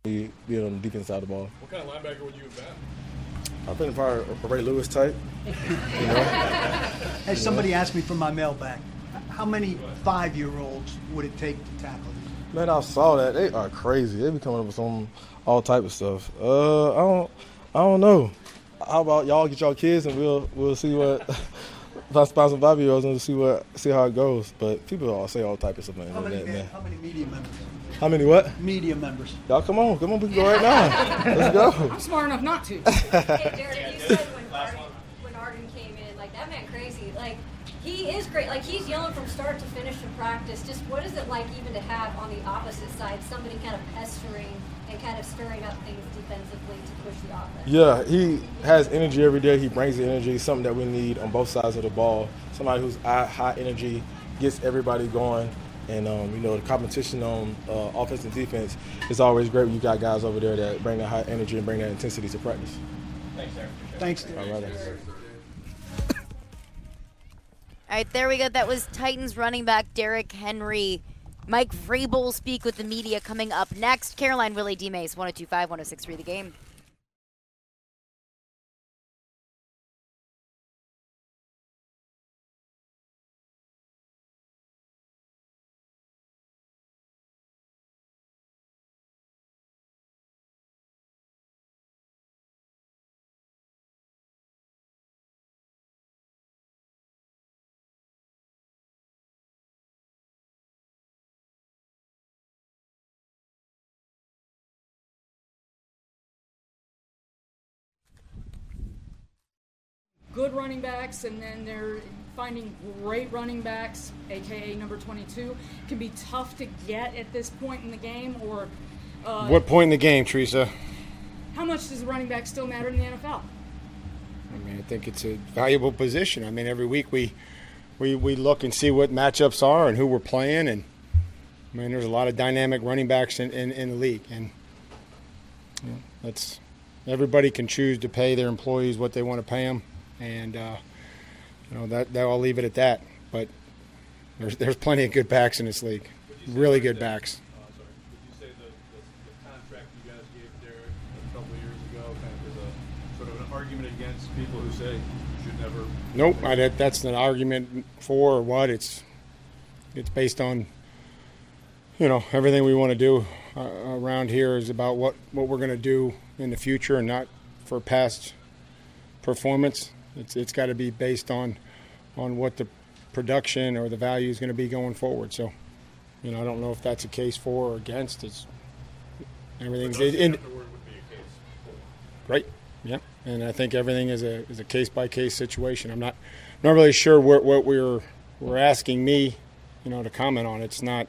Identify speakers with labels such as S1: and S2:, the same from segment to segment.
S1: Being on the defense side of the ball.
S2: What kind of linebacker would you have been?
S1: I've been probably a Ray Lewis type.
S3: Hey, somebody asked me from my mailbag, how many 5-year-olds would it take to tackle you?
S1: Man, I saw that. They are crazy. They be coming up with all type of stuff. I don't know. How about y'all get y'all kids and we'll see what if I find some 5-year-olds and see how it goes. But people all say all type of stuff, man.
S3: How many media members?
S1: How many what?
S3: Media members.
S1: Y'all come on, we can go right now. Let's go.
S4: I'm smart enough not to.
S5: Hey, Derek, you said when Arden came in, like, that man crazy. Like, he is great. Like, he's yelling from start to finish in practice. Just what is it like even to have on the opposite side somebody kind of pestering and kind of stirring up things defensively to push the offense?
S1: Yeah, he has energy every day. He brings the energy, something that we need on both sides of the ball. Somebody who's high energy, gets everybody going. And, the competition on offense and defense is always great when you got guys over there that bring that high energy and bring that intensity to practice.
S2: Thanks, Derek.
S3: Thanks.
S1: All right.
S6: All right, there we go. That was Titans running back Derrick Henry. Mike Vrabel will speak with the media coming up next. Caroline Willie D. Mace, 102.5, 106.3 The Game.
S4: Good running backs, and then they're finding great running backs, aka number 22, can be tough to get at this point in the game. Or
S7: what point in the game, Teresa?
S4: how much does the running back still matter in the NFL?
S7: I mean, I think it's a valuable position. I mean, every week we look and see what matchups are and who we're playing, and I mean, there's a lot of dynamic running backs in the league, and that's everybody can choose to pay their employees what they want to pay them. And that I'll leave it at that. But there's plenty of good backs in this league, really good backs.
S2: Would you say the contract you guys gave Derek a couple of years ago kind of is a sort of an argument against people who say you should never?
S7: Nope, that's an argument for or what. It's based on everything we want to do around here is about what we're going to do in the future and not for past performance. It's got to be based on what the production or the value is going to be going forward. So, I don't know if that's a case for or against. It's everything's right. Yeah, and I think everything is a case by case situation. I'm not really sure what we're asking me, to comment on. It's not.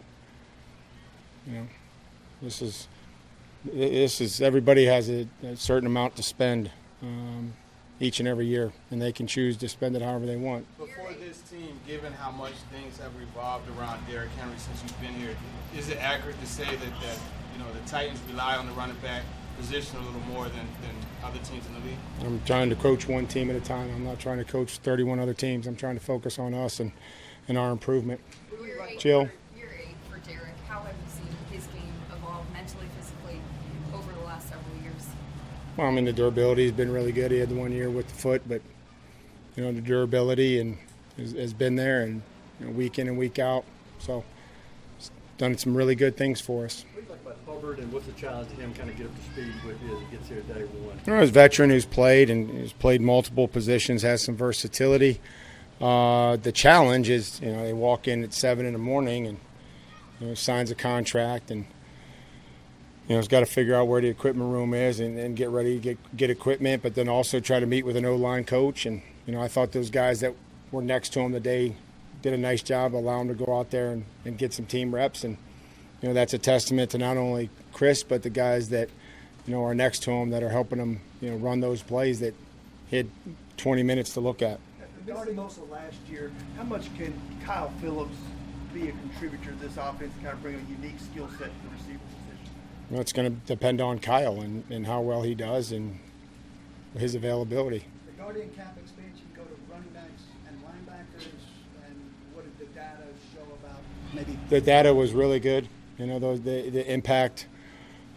S7: This is everybody has a certain amount to spend. Each and every year, and they can choose to spend it however they want.
S8: Before this team, given how much things have revolved around Derrick Henry since you've been here, is it accurate to say that the Titans rely on the running back position a little more than other teams in the league?
S7: I'm trying to coach one team at a time. I'm not trying to coach 31 other teams. I'm trying to focus on us and our improvement. Jill?
S9: Year 8 for Derek. How have you seen his game evolve mentally, physically over the last several years?
S7: Well, I mean, the durability has been really good. He had the 1 year with the foot, but, the durability and has been there and week in and week out. So he's done some really good things for us.
S10: What do you like about Hubbard, and what's the challenge to him kind of get up to speed with you as he gets here day one?
S7: He's a veteran who's played multiple positions, has some versatility. The challenge is, they walk in at 7 in the morning and signs a contract and he's got to figure out where the equipment room is and get ready to get equipment, but then also try to meet with an O-line coach. And, I thought those guys that were next to him today did a nice job, allowing him to go out there and get some team reps. And, that's a testament to not only Chris, but the guys that, are next to him that are helping him, run those plays that he had 20 minutes to look at.
S3: Regarding most of last year, how much can Kyle Phillips be a contributor to this offense and kind of bring a unique skill set to the receiver position?
S7: Well, it's going to depend on Kyle and how well he does and his availability.
S3: Regarding cap expansion, go to running backs and linebackers, and what did the data show about maybe?
S7: The data was really good. The impact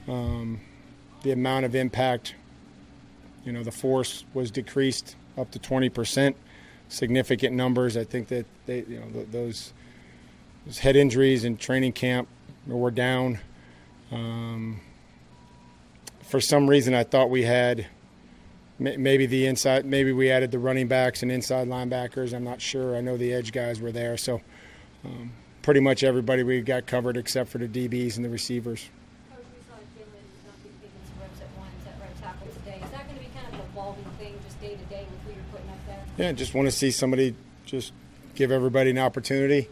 S7: the amount of impact, the force was decreased up to 20%, significant numbers. I think that those head injuries in training camp were down. For some reason, I thought we had maybe we added the running backs and inside linebackers. I'm not sure. I know the edge guys were there. So pretty much everybody we got covered except for the DBs and the receivers.
S5: Coach, we saw Jalen not be taking some reps at once at right tackle today. Is that going to be kind of an evolving thing just day to day with who you're putting up there?
S7: Yeah, just want to see somebody just give everybody an opportunity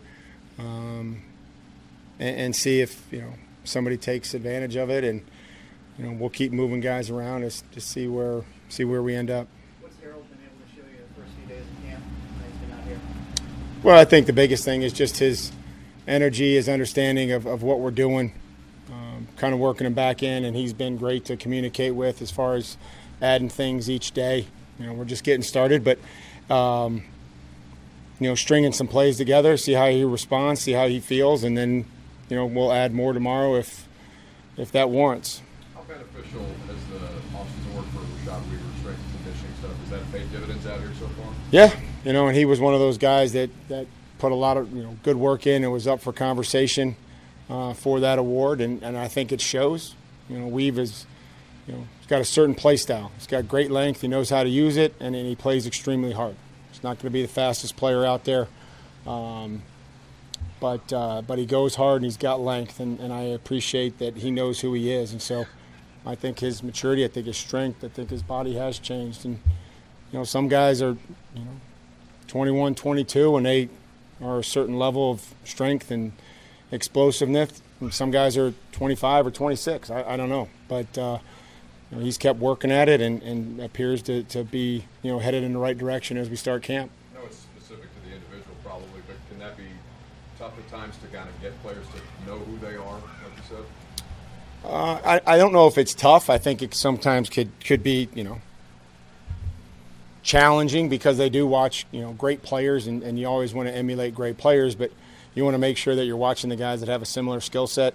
S7: and see if, somebody takes advantage of it. And, we'll keep moving guys around to see where we end up.
S3: What's Harold been able to show you the first few days of camp? He's been out here.
S7: Well, I think the biggest thing is just his energy, his understanding of what we're doing, kind of working him back in, and he's been great to communicate with as far as adding things each day. We're just getting started, but stringing some plays together, see how he responds, see how he feels, and then we'll add more tomorrow if that warrants.
S11: How beneficial has the offseason work for Rashad Weaver, strength and conditioning stuff? Has that paid dividends out here so far?
S7: Yeah, and he was one of those guys that put a lot of good work in and was up for conversation for that award, and I think it shows. Weave is, he's got a certain play style. He's got great length. He knows how to use it, and he plays extremely hard. He's not going to be the fastest player out there, but he goes hard and he's got length, and I appreciate that he knows who he is. And so I think his maturity, I think his strength, I think his body has changed. And, some guys are, 21, 22, and they are a certain level of strength and explosiveness. And some guys are 25 or 26. I don't know. But he's kept working at it and appears to be, headed in the right direction as we start camp.
S11: I know it's specific to the individual probably, but can that be tough at times to kind of get players to know who they are, like you said?
S7: I don't know if it's tough. I think it sometimes could be, challenging because they do watch, great players, and you always want to emulate great players, but you want to make sure that you're watching the guys that have a similar skill set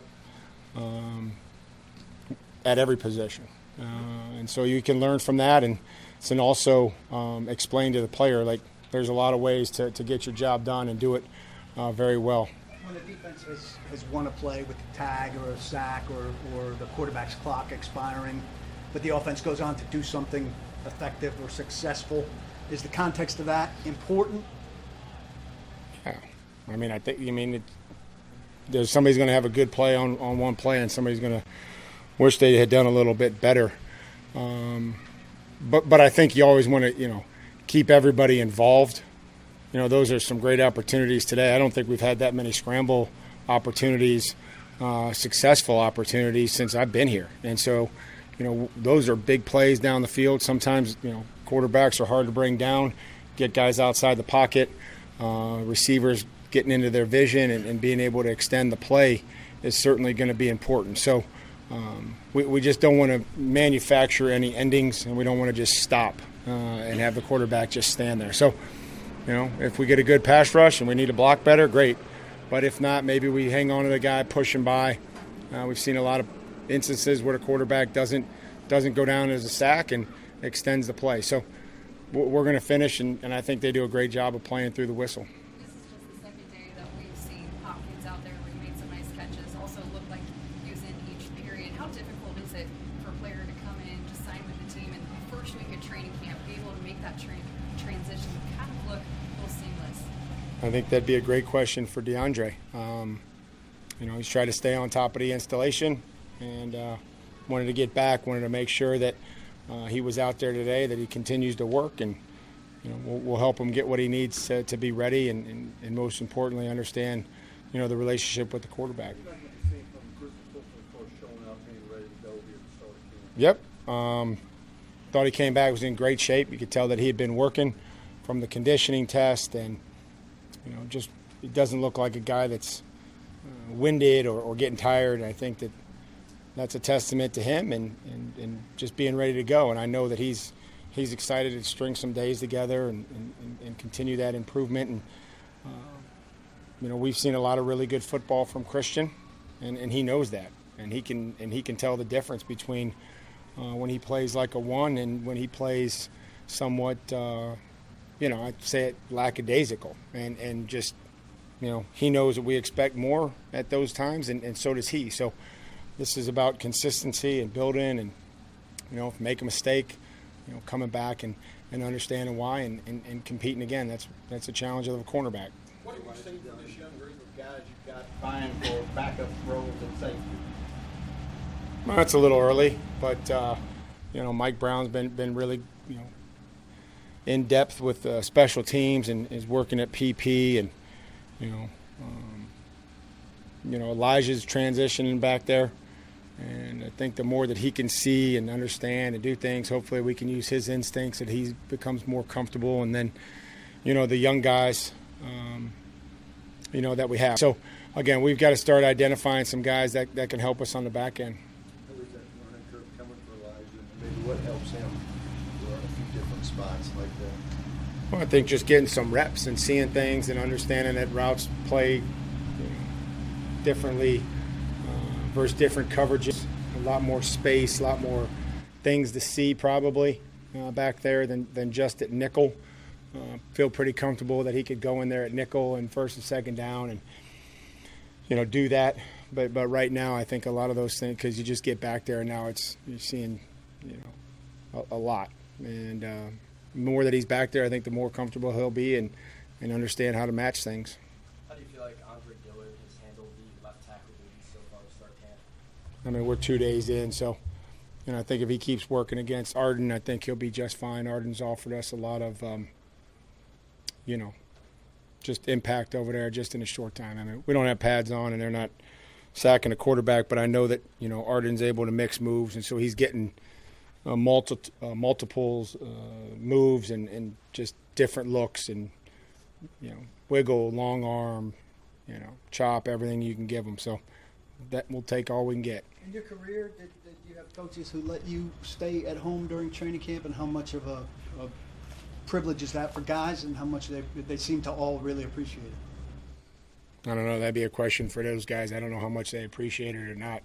S7: at every position. And so you can learn from that and also explain to the player, like, there's a lot of ways to get your job done and do it very well.
S3: When the defense has won a play with a tag or a sack or the quarterback's clock expiring, but the offense goes on to do something effective or successful, is the context of that important?
S7: Yeah. I think, there's somebody's going to have a good play on one play, and somebody's going to wish they had done a little bit better. But I think you always want to, keep everybody involved. Those are some great opportunities today. I don't think we've had that many scramble opportunities, successful opportunities since I've been here. And so, those are big plays down the field. Sometimes, quarterbacks are hard to bring down, get guys outside the pocket, receivers getting into their vision and being able to extend the play is certainly going to be important. So we just don't want to manufacture any endings, and we don't want to just stop and have the quarterback just stand there. So, if we get a good pass rush and we need to block better, great. But if not, maybe we hang on to the guy, push him by. We've seen a lot of instances where the quarterback doesn't go down as a sack and extends the play. So we're going to finish, and I think they do a great job of playing through the whistle.
S9: This is just the second day that we've seen Hopkins out there where he made some nice catches. Also looked like he was in each period. How difficult is it for a player to come in, just sign with the team, and the first week of training camp be able to make that transition kind of look a little seamless?
S7: I think that'd be a great question for DeAndre. He's tried to stay on top of the installation and wanted to get back, wanted to make sure that he was out there today, that he continues to work, and we'll help him get what he needs to be ready and most importantly understand the relationship with the quarterback. Yep. Thought he came back, was in great shape. You could tell that he had been working from the conditioning test, and just he doesn't look like a guy that's winded or getting tired. I think that's a testament to him and just being ready to go. And I know that he's excited to string some days together and continue that improvement. And we've seen a lot of really good football from Christian, and he knows that. and he can tell the difference between when he plays like a 1 and when he plays somewhat, I'd say it lackadaisical, and just, he knows that we expect more at those times, and so does he. So this is about consistency and building, and if you make a mistake, coming back and understanding why and competing again. That's a challenge of a cornerback.
S12: What do you see from this young group of guys you've got vying for backup roles at safety?
S7: Well, it's a little early, but Mike Brown's been really in depth with special teams and is working at PP, and Elijah's transitioning back there, and I think the more that he can see and understand and do things, hopefully we can use his instincts that he becomes more comfortable, and then the young guys that we have. So again, we've got to start identifying some guys that can help us on the back end.
S13: How was that learning curve coming for Elijah, and maybe what helps him learn a few different spots like that?
S7: Well, I think just getting some reps and seeing things and understanding that routes play differently versus different coverages. A lot more space, a lot more things to see probably back there than just at nickel. Feel pretty comfortable that he could go in there at nickel and first and second down and do that. But right now I think a lot of those things, because you just get back there and now you're seeing a lot. And the more that he's back there, I think the more comfortable he'll be and understand how to match things.
S14: How do you feel like Andre Dillard has handled the left tackle duties so far to start camp?
S7: I mean, we're 2 days in, so I think if he keeps working against Arden, I think he'll be just fine. Arden's offered us a lot of just impact over there just in a short time. I mean, we don't have pads on and they're not sacking a quarterback, but I know that, Arden's able to mix moves, and so he's getting multiples moves and just different looks and, wiggle, long arm, chop, everything you can give him. So that will take all we can get.
S3: In your career, did you have coaches who let you stay at home during training camp, and how much of a privilege is that for guys, and how much they seem to all really appreciate it?
S7: I don't know. That'd be a question for those guys. I don't know how much they appreciate it or not.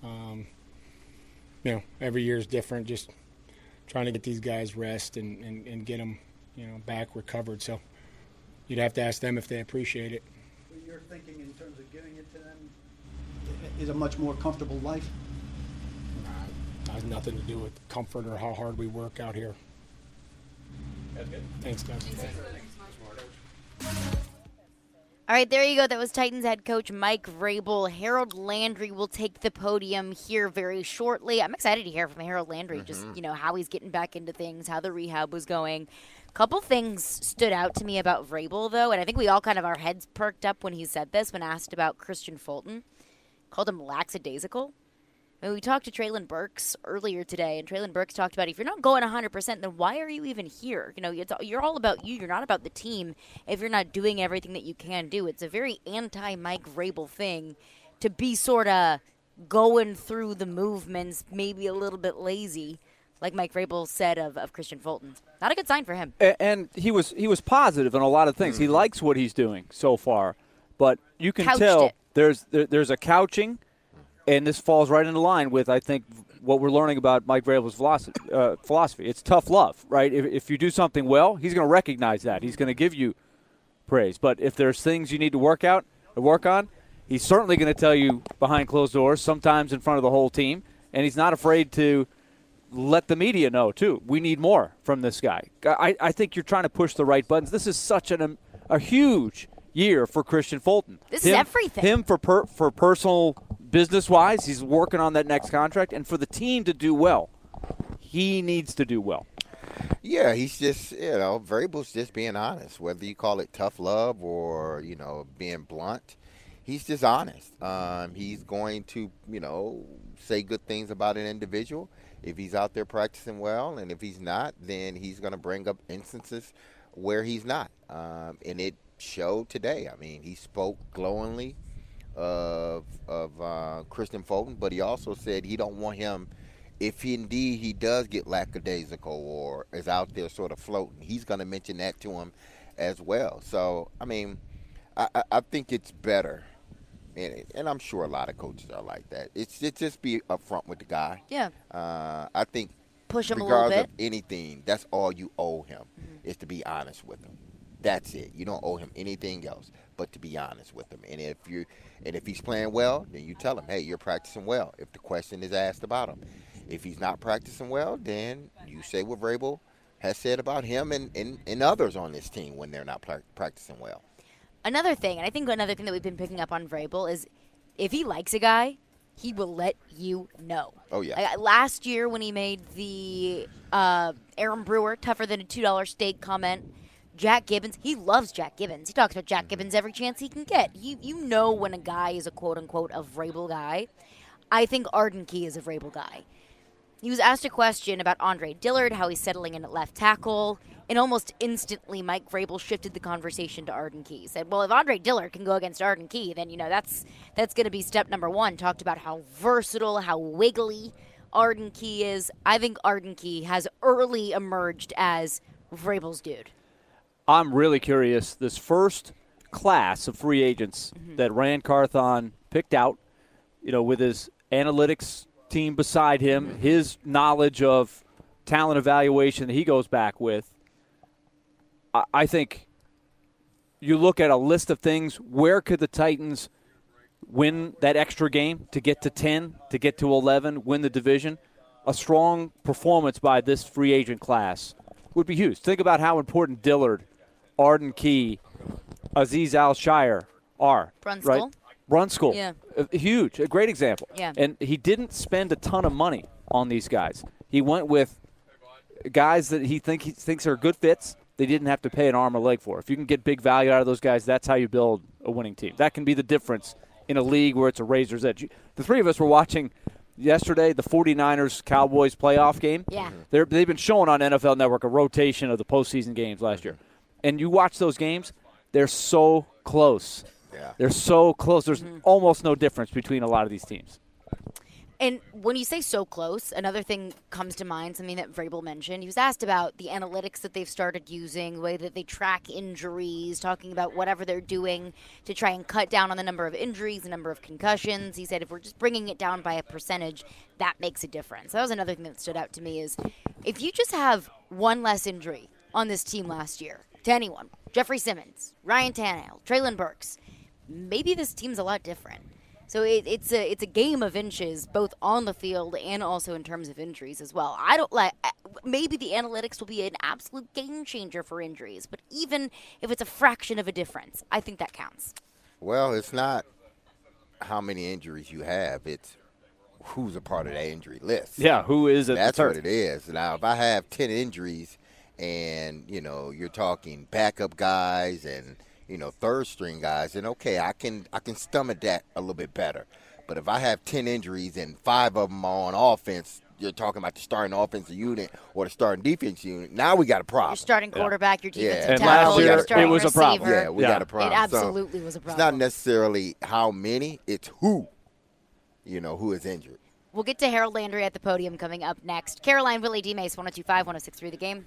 S7: Every year is different. Just trying to get these guys rest and get them, back recovered. So you'd have to ask them if they appreciate it.
S3: So you're thinking in terms of giving it to them is a much more comfortable life?
S7: It has nothing to do with comfort or how hard we work out here.
S2: That's good.
S7: Thanks, guys.
S6: All right, there you go. That was Titans head coach Mike Vrabel. Harold Landry will take the podium here very shortly. I'm excited to hear from Harold Landry, just, how he's getting back into things, how the rehab was going. A couple things stood out to me about Vrabel, though, and I think we all kind of our heads perked up when he said this, when asked about Christian Fulton. Called him lackadaisical. I mean, we talked to Traylon Burks earlier today, and Traylon Burks talked about if you're not going 100%, then why are you even here? You're all about you. You're not about the team if you're not doing everything that you can do. It's a very anti-Mike Vrabel thing to be sort of going through the movements, maybe a little bit lazy, like Mike Vrabel said of Christian Fulton. Not a good sign for him.
S15: And he was positive in a lot of things. He likes what he's doing so far, but you can tell there's a couching. And this falls right into line with, I think, what we're learning about Mike Vrabel's philosophy. It's tough love, right? If you do something well, he's going to recognize that. He's going to give you praise. But if there's things you need to work on, he's certainly going to tell you behind closed doors, sometimes in front of the whole team. And he's not afraid to let the media know, too. We need more from this guy. I think you're trying to push the right buttons. This is such a huge year for Christian Fulton.
S6: This is everything.
S15: Him for personal business-wise, he's working on that next contract, and for the team to do well, he needs to do well.
S16: Yeah, he's just, Vrabel's just being honest. Whether you call it tough love or, being blunt, he's just honest. He's going to, say good things about an individual if he's out there practicing well, and if he's not, then he's going to bring up instances where he's not. And it showed today. I mean, he spoke glowingly of Christian Fulton, but he also said he don't want him, if indeed he does get lackadaisical or is out there sort of floating, he's going to mention that to him as well. So, I mean, I think it's better and I'm sure a lot of coaches are like that. It's just be upfront with the guy.
S6: Yeah.
S16: I think
S6: push him a little bit.
S16: Regardless of anything, that's all you owe him is to be honest with him. That's it. You don't owe him anything else but to be honest with him. And if he's playing well, then you tell him, hey, you're practicing well. If the question is asked about him, if he's not practicing well, then you say what Vrabel has said about him and others on this team when they're not practicing well.
S6: Another thing, and I think another thing that we've been picking up on Vrabel is if he likes a guy, he will let you know.
S16: Oh, yeah.
S6: Last year when he made the Aaron Brewer tougher than a $2 steak comment, Jack Gibbons, he loves Jack Gibbons. He talks about Jack Gibbons every chance he can get. You know when a guy is a quote-unquote a Vrabel guy. I think Arden Key is a Vrabel guy. He was asked a question about Andre Dillard, how he's settling in at left tackle, and almost instantly Mike Vrabel shifted the conversation to Arden Key. He said, well, if Andre Dillard can go against Arden Key, then, that's going to be step number one. Talked about how versatile, how wiggly Arden Key is. I think Arden Key has early emerged as Vrabel's dude.
S15: I'm really curious. This first class of free agents that Rand Carthon picked out, with his analytics team beside him, his knowledge of talent evaluation that he goes back with, I think you look at a list of things. Where could the Titans win that extra game to get to 10, to get to 11, win the division? A strong performance by this free agent class would be huge. Think about how important Dillard, Arden Key, Azeez Al-Shire are.
S6: Brunskill.
S15: Right? Brunskill.
S6: Yeah.
S15: Huge. A great example.
S6: Yeah.
S15: And he didn't spend a ton of money on these guys. He went with guys that he thinks are good fits. They didn't have to pay an arm or leg for. If you can get big value out of those guys, that's how you build a winning team. That can be the difference in a league where it's a razor's edge. The three of us were watching yesterday the 49ers-Cowboys playoff game.
S6: Yeah.
S15: They've been showing on NFL Network a rotation of the postseason games last year. And you watch those games, they're so close.
S16: Yeah.
S15: They're so close. There's almost no difference between a lot of these teams.
S6: And when you say so close, another thing comes to mind, something that Vrabel mentioned. He was asked about the analytics that they've started using, the way that they track injuries, talking about whatever they're doing to try and cut down on the number of injuries, the number of concussions. He said if we're just bringing it down by a percentage, that makes a difference. That was another thing that stood out to me is if you just have one less injury on this team last year to anyone, Jeffrey Simmons, Ryan Tannehill, Treylon Burks, maybe this team's a lot different. So it's a game of inches, both on the field and also in terms of injuries as well. Maybe the analytics will be an absolute game changer for injuries, but even if it's a fraction of a difference, I think that counts.
S16: Well, it's not how many injuries you have; it's who's a part of that injury list.
S15: Yeah, who is it?
S16: That's what it is. Now, if I have 10 injuries, and you're talking backup guys and third string guys, and okay, I can stomach that a little bit better. But if I have 10 injuries and 5 of them are on offense, you're talking about the starting offensive unit or the starting defense unit. Now we got a problem.
S6: Your starting quarterback, your defensive
S15: and
S6: tackle,
S15: last year,
S6: your starting
S15: it was
S6: receiver.
S15: a problem.
S16: Yeah, we got a problem.
S6: It absolutely was a problem.
S16: It's not necessarily how many, it's who, who is injured.
S6: We'll get to Harold Landry at the podium coming up next. Caroline, Willie D. Mace, 102.5, 106.3 The Game.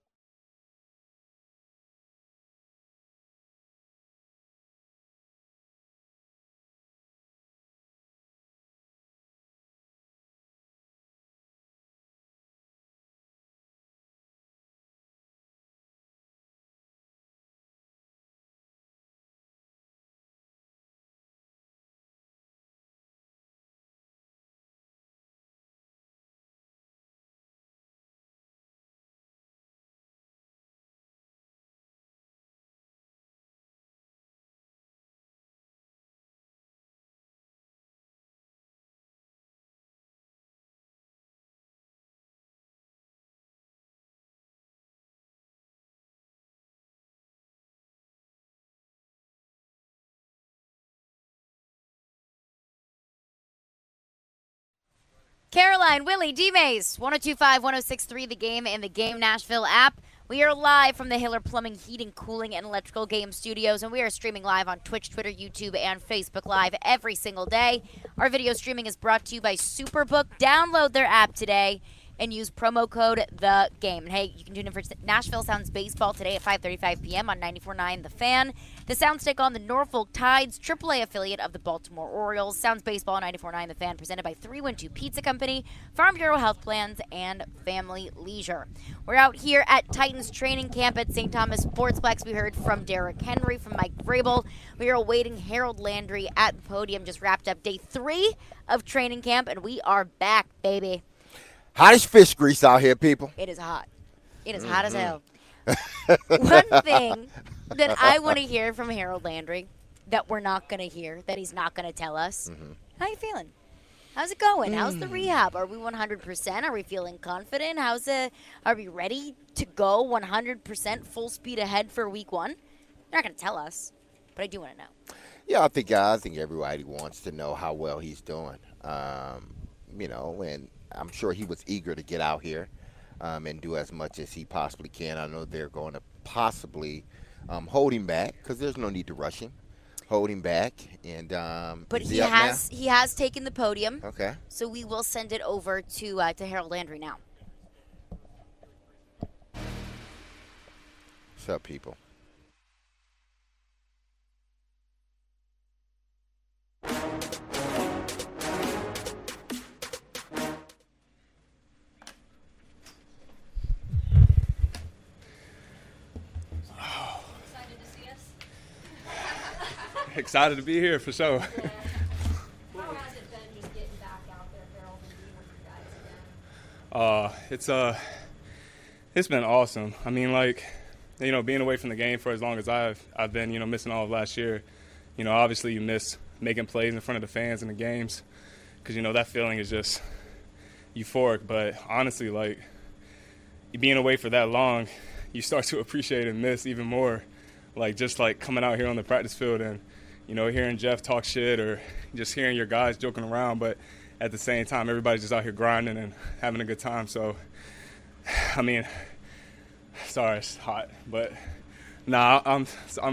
S6: Caroline, Willie, D-Mays, 102.5, 106.3 The Game and the Game Nashville app. We are live from the Hiller Plumbing, Heating, Cooling, and Electrical Game Studios, and we are streaming live on Twitch, Twitter, YouTube, and Facebook Live every single day. Our video streaming is brought to you by Superbook. Download their app today and use promo code THEGAME. And hey, you can tune in for Nashville Sounds Baseball today at 5:35 p.m. on 94.9 The Fan. The Sounds take on the Norfolk Tides, AAA affiliate of the Baltimore Orioles. Sounds Baseball on 94.9 The Fan, presented by 312 Pizza Company, Farm Bureau Health Plans, and Family Leisure. We're out here at Titans training camp at St. Thomas Sportsplex. We heard from Derrick Henry, from Mike Vrabel. We are awaiting Harold Landry at the podium. Just wrapped up day 3 of training camp, and we are back, baby.
S16: Hot as fish grease out here, people.
S6: It is hot. It is hot as hell. One thing that I want to hear from Harold Landry that we're not going to hear, that he's not going to tell us. How you feeling? How's it going? How's the rehab? Are we 100%? Are we feeling confident? Are we ready to go 100% full speed ahead for week 1? They're not going to tell us, but I do want to know.
S16: Yeah, I think everybody wants to know how well he's doing. And I'm sure he was eager to get out here and do as much as he possibly can. I know they're going to possibly hold him back because there's no need to rush him. Hold him back, and
S6: but he has taken the podium.
S16: Okay.
S6: So we will send it over to Harold Landry now.
S16: What's up, people?
S17: Excited to be here for sure.
S5: How has it been just getting back out there, Harold, and being with your guys again?
S17: It's been awesome. I mean, being away from the game for as long as I've been, missing all of last year. Obviously you miss making plays in front of the fans in the games because, that feeling is just euphoric. But honestly, being away for that long, you start to appreciate and miss even more. Coming out here on the practice field and, hearing Jeff talk shit or just hearing your guys joking around. But at the same time, everybody's just out here grinding and having a good time. So, sorry, it's hot. But, I'm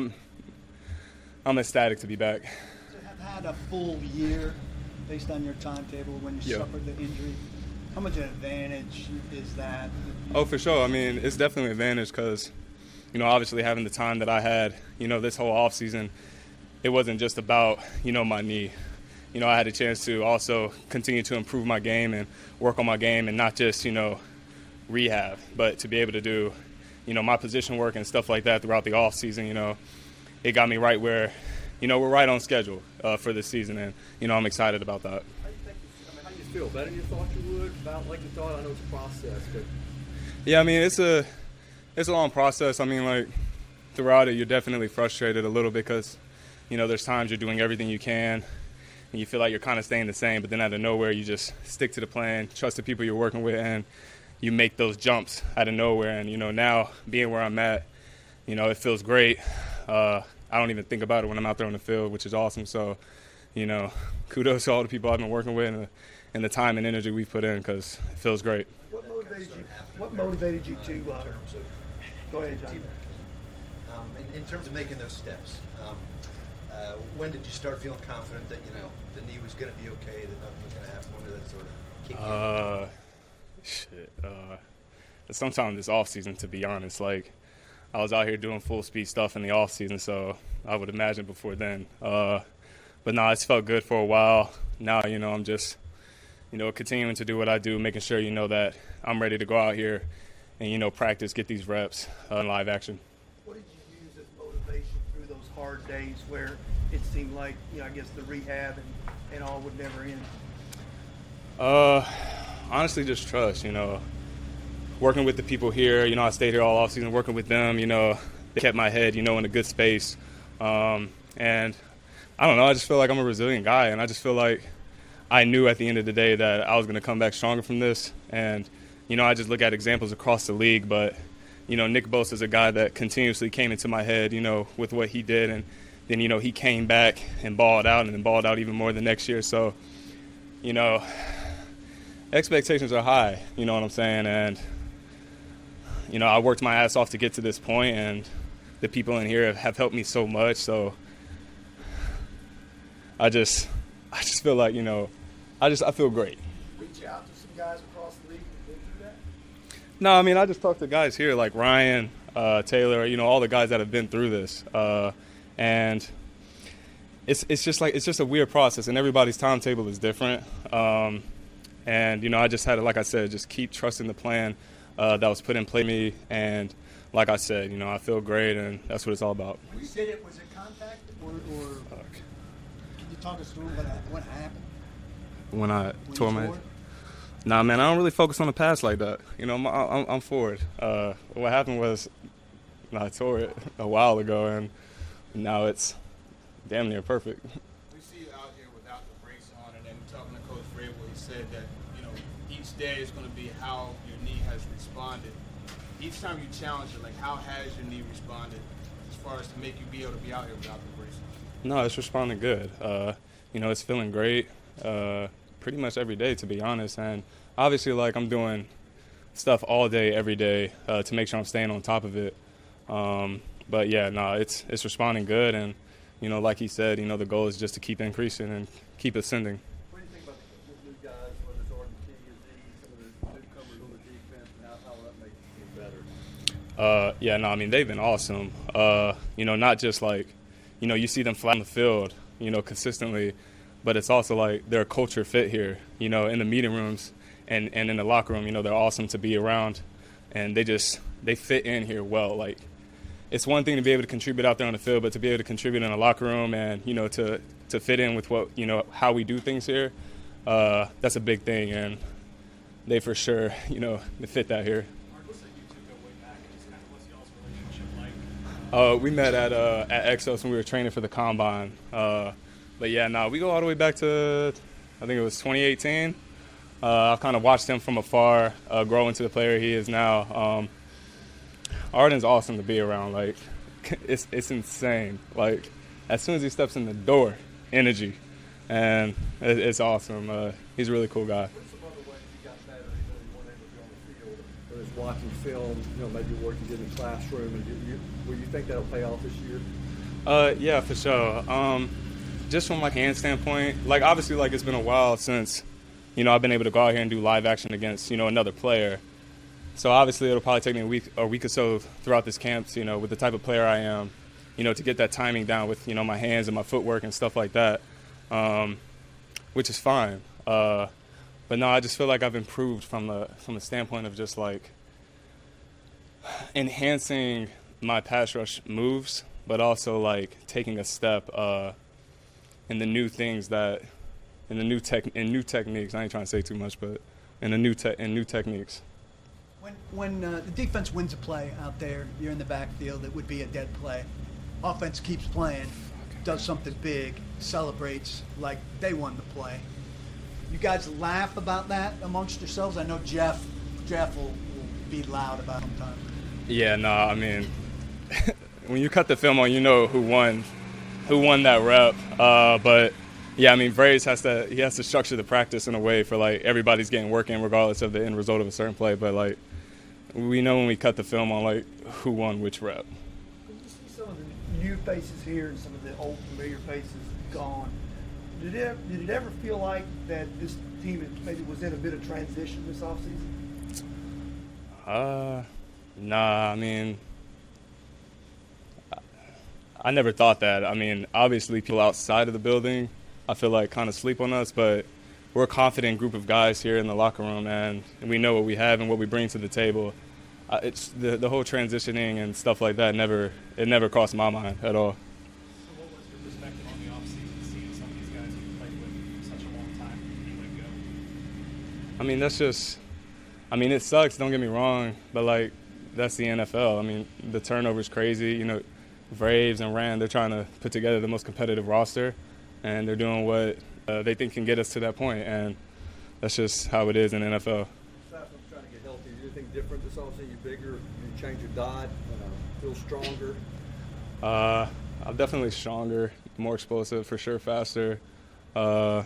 S17: ecstatic to be back.
S3: To have had a full year based on your timetable when you suffered the injury, how much of an advantage is that?
S17: Oh, for sure. It's definitely an advantage because, obviously having the time that I had, this whole offseason, it wasn't just about, my knee. I had a chance to also continue to improve my game and work on my game and not just, rehab, but to be able to do, my position work and stuff like that throughout the offseason, it got me right where, we're right on schedule for this season. And, I'm excited about that.
S10: How do you feel? Better than you thought you would? About like you thought? I know it's a process, but.
S17: Yeah, it's a long process. Throughout it, you're definitely frustrated a little bit because, there's times you're doing everything you can and you feel like you're kind of staying the same, but then out of nowhere, you just stick to the plan, trust the people you're working with, and you make those jumps out of nowhere. And, now being where I'm at, it feels great. I don't even think about it when I'm out there on the field, which is awesome. So, kudos to all the people I've been working with and the time and energy we've put in because it feels great.
S3: What motivated you to go ahead, John?
S18: In terms of making those steps, when did you start feeling confident that the knee was going to be okay, that nothing was going to happen? When did that sort of kick in?
S17: Sometime this off season, to be honest. I was out here doing full speed stuff in the off season, so I would imagine before then. But it's felt good for a while. Now I'm just continuing to do what I do, making sure that I'm ready to go out here and practice, get these reps in live action.
S3: What did you use as motivation through those hard days where it seemed like I guess the rehab and all would never end?
S17: Honestly, just trust. Working with the people here. I stayed here all off season working with them. They kept my head in a good space, and I don't know. I just feel like I'm a resilient guy, and I just feel like I knew at the end of the day that I was going to come back stronger from this. And, I just look at examples across the league, but, Nick Bosa is a guy that continuously came into my head, with what he did. And then, he came back and balled out and then balled out even more the next year. So, expectations are high, you know what I'm saying? And, I worked my ass off to get to this point, and the people in here have helped me so much. So I just feel like, I feel great.
S12: Reach out to some
S13: guys across the league that been through that?
S17: No, I mean, I just talked to guys here like Ryan, Taylor, all the guys that have been through this. And it's just a weird process, and everybody's timetable is different. And, I just had to, like I said, just keep trusting the plan that was put in play me. And like I said, I feel great, and that's what it's all about.
S3: When you did it, was it contact or can you talk us through what happened?
S17: When I tore my – nah, man, I don't really focus on the past like that. I'm forward. What happened was I tore it a while ago, and now it's damn near perfect.
S8: We see you out here without the brace on, and then talking to Coach Vrabel, he said that, each day is going to be how your knee has responded. Each time you challenge it, how has your knee responded as far as to make you be able to be out here without the brace?
S17: No, it's responding good. It's feeling great pretty much every day, to be honest. And obviously, I'm doing stuff all day, every day to make sure I'm staying on top of it. But, yeah, no, it's responding good. And, like he said, the goal is just to keep increasing and keep ascending.
S10: What do you think about the new guys, whether it's Arden Key or Z, some of the newcomers on the defense, and how that makes you better?
S17: They've been awesome. Not just you see them flat on the field, consistently, but it's also they're a culture fit here, in the meeting rooms and in the locker room, they're awesome to be around, and they fit in here well. It's one thing to be able to contribute out there on the field, but to be able to contribute in the locker room and, to fit in with what, how we do things here, that's a big thing, and they for sure, they fit that here. We met at Exos when we were training for the Combine. We go all the way back to, I think it was 2018. I've kind of watched him from afar grow into the player he is now. Arden's awesome to be around. It's insane. As soon as he steps in the door, energy, and it's awesome. He's a really cool guy.
S10: What's some other ways you got better even though you weren't able to be on the field? Whether it's watching film, maybe work you did in the classroom, and will you think that'll pay off this year?
S17: Yeah, for sure. Just from hand standpoint, obviously it's been a while since, I've been able to go out here and do live action against, another player. So obviously it'll probably take me a week or so throughout this camp, with the type of player I am, to get that timing down with, my hands and my footwork and stuff like that, which is fine. But no, I just feel like I've improved from a standpoint of just enhancing my pass rush moves, but also taking a step in the new things in new techniques. I ain't trying to say too much, but in new techniques.
S3: When the defense wins a play out there, you're in the backfield, it would be a dead play. Offense keeps playing, does something big, celebrates like they won the play. You guys laugh about that amongst yourselves? I know Jeff will be loud about it sometimes.
S17: Yeah, no, when you cut the film on, who won that rep. But yeah, Braves has to structure the practice in a way for everybody's getting work in regardless of the end result of a certain play. But we know when we cut the film on who won which rep.
S13: When you see some of the new faces here and some of the old familiar faces gone, did it ever feel like that this team maybe was in a bit of transition this offseason?
S17: Nah, I never thought that. Obviously people outside of the building, I feel kind of sleep on us, but we're a confident group of guys here in the locker room, and we know what we have and what we bring to the table. It's the whole transitioning and stuff like that never crossed my mind at all.
S2: So what was your perspective on the offseason, seeing some of these guys you played with for such a long time and you let go?
S17: That's just it sucks, don't get me wrong, but that's the NFL. The turnover's crazy. Braves and Rand, they're trying to put together the most competitive roster, and they're doing what they think can get us to that point, and that's just how it is in the NFL.
S10: Aside from trying to get healthy, is anything different this offseason? You bigger? You change your diet? Feel stronger?
S17: I'm definitely stronger, more explosive, for sure, faster. I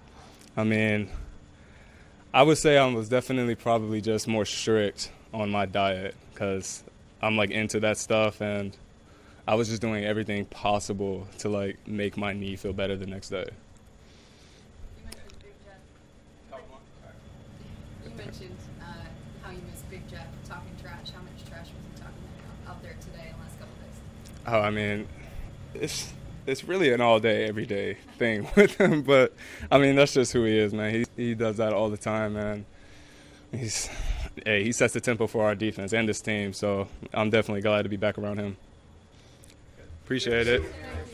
S17: would say I was definitely probably just more strict on my diet because I'm into that stuff, and I was just doing everything possible to make my knee feel better the next day.
S5: Do
S9: mentioned how you miss Big Jeff talking trash. How much trash was he talking out there today in the last couple of days?
S17: Oh, I mean, it's really an all day, every day thing with him. But I mean, that's just who he is, man. He does that all the time, man. He sets the tempo for our defense and this team. So I'm definitely glad to be back around him. Appreciate it.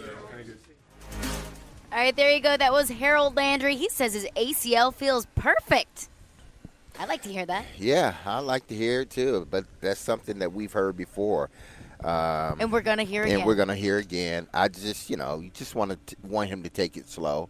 S6: All right, there you go. That was Harold Landry. He says his ACL feels perfect. I'd like to hear that.
S16: Yeah, I like to hear it too, but that's something that we've heard before.
S6: And we're going to hear again.
S16: And we're going to hear again. I just, you just want him to take it slow.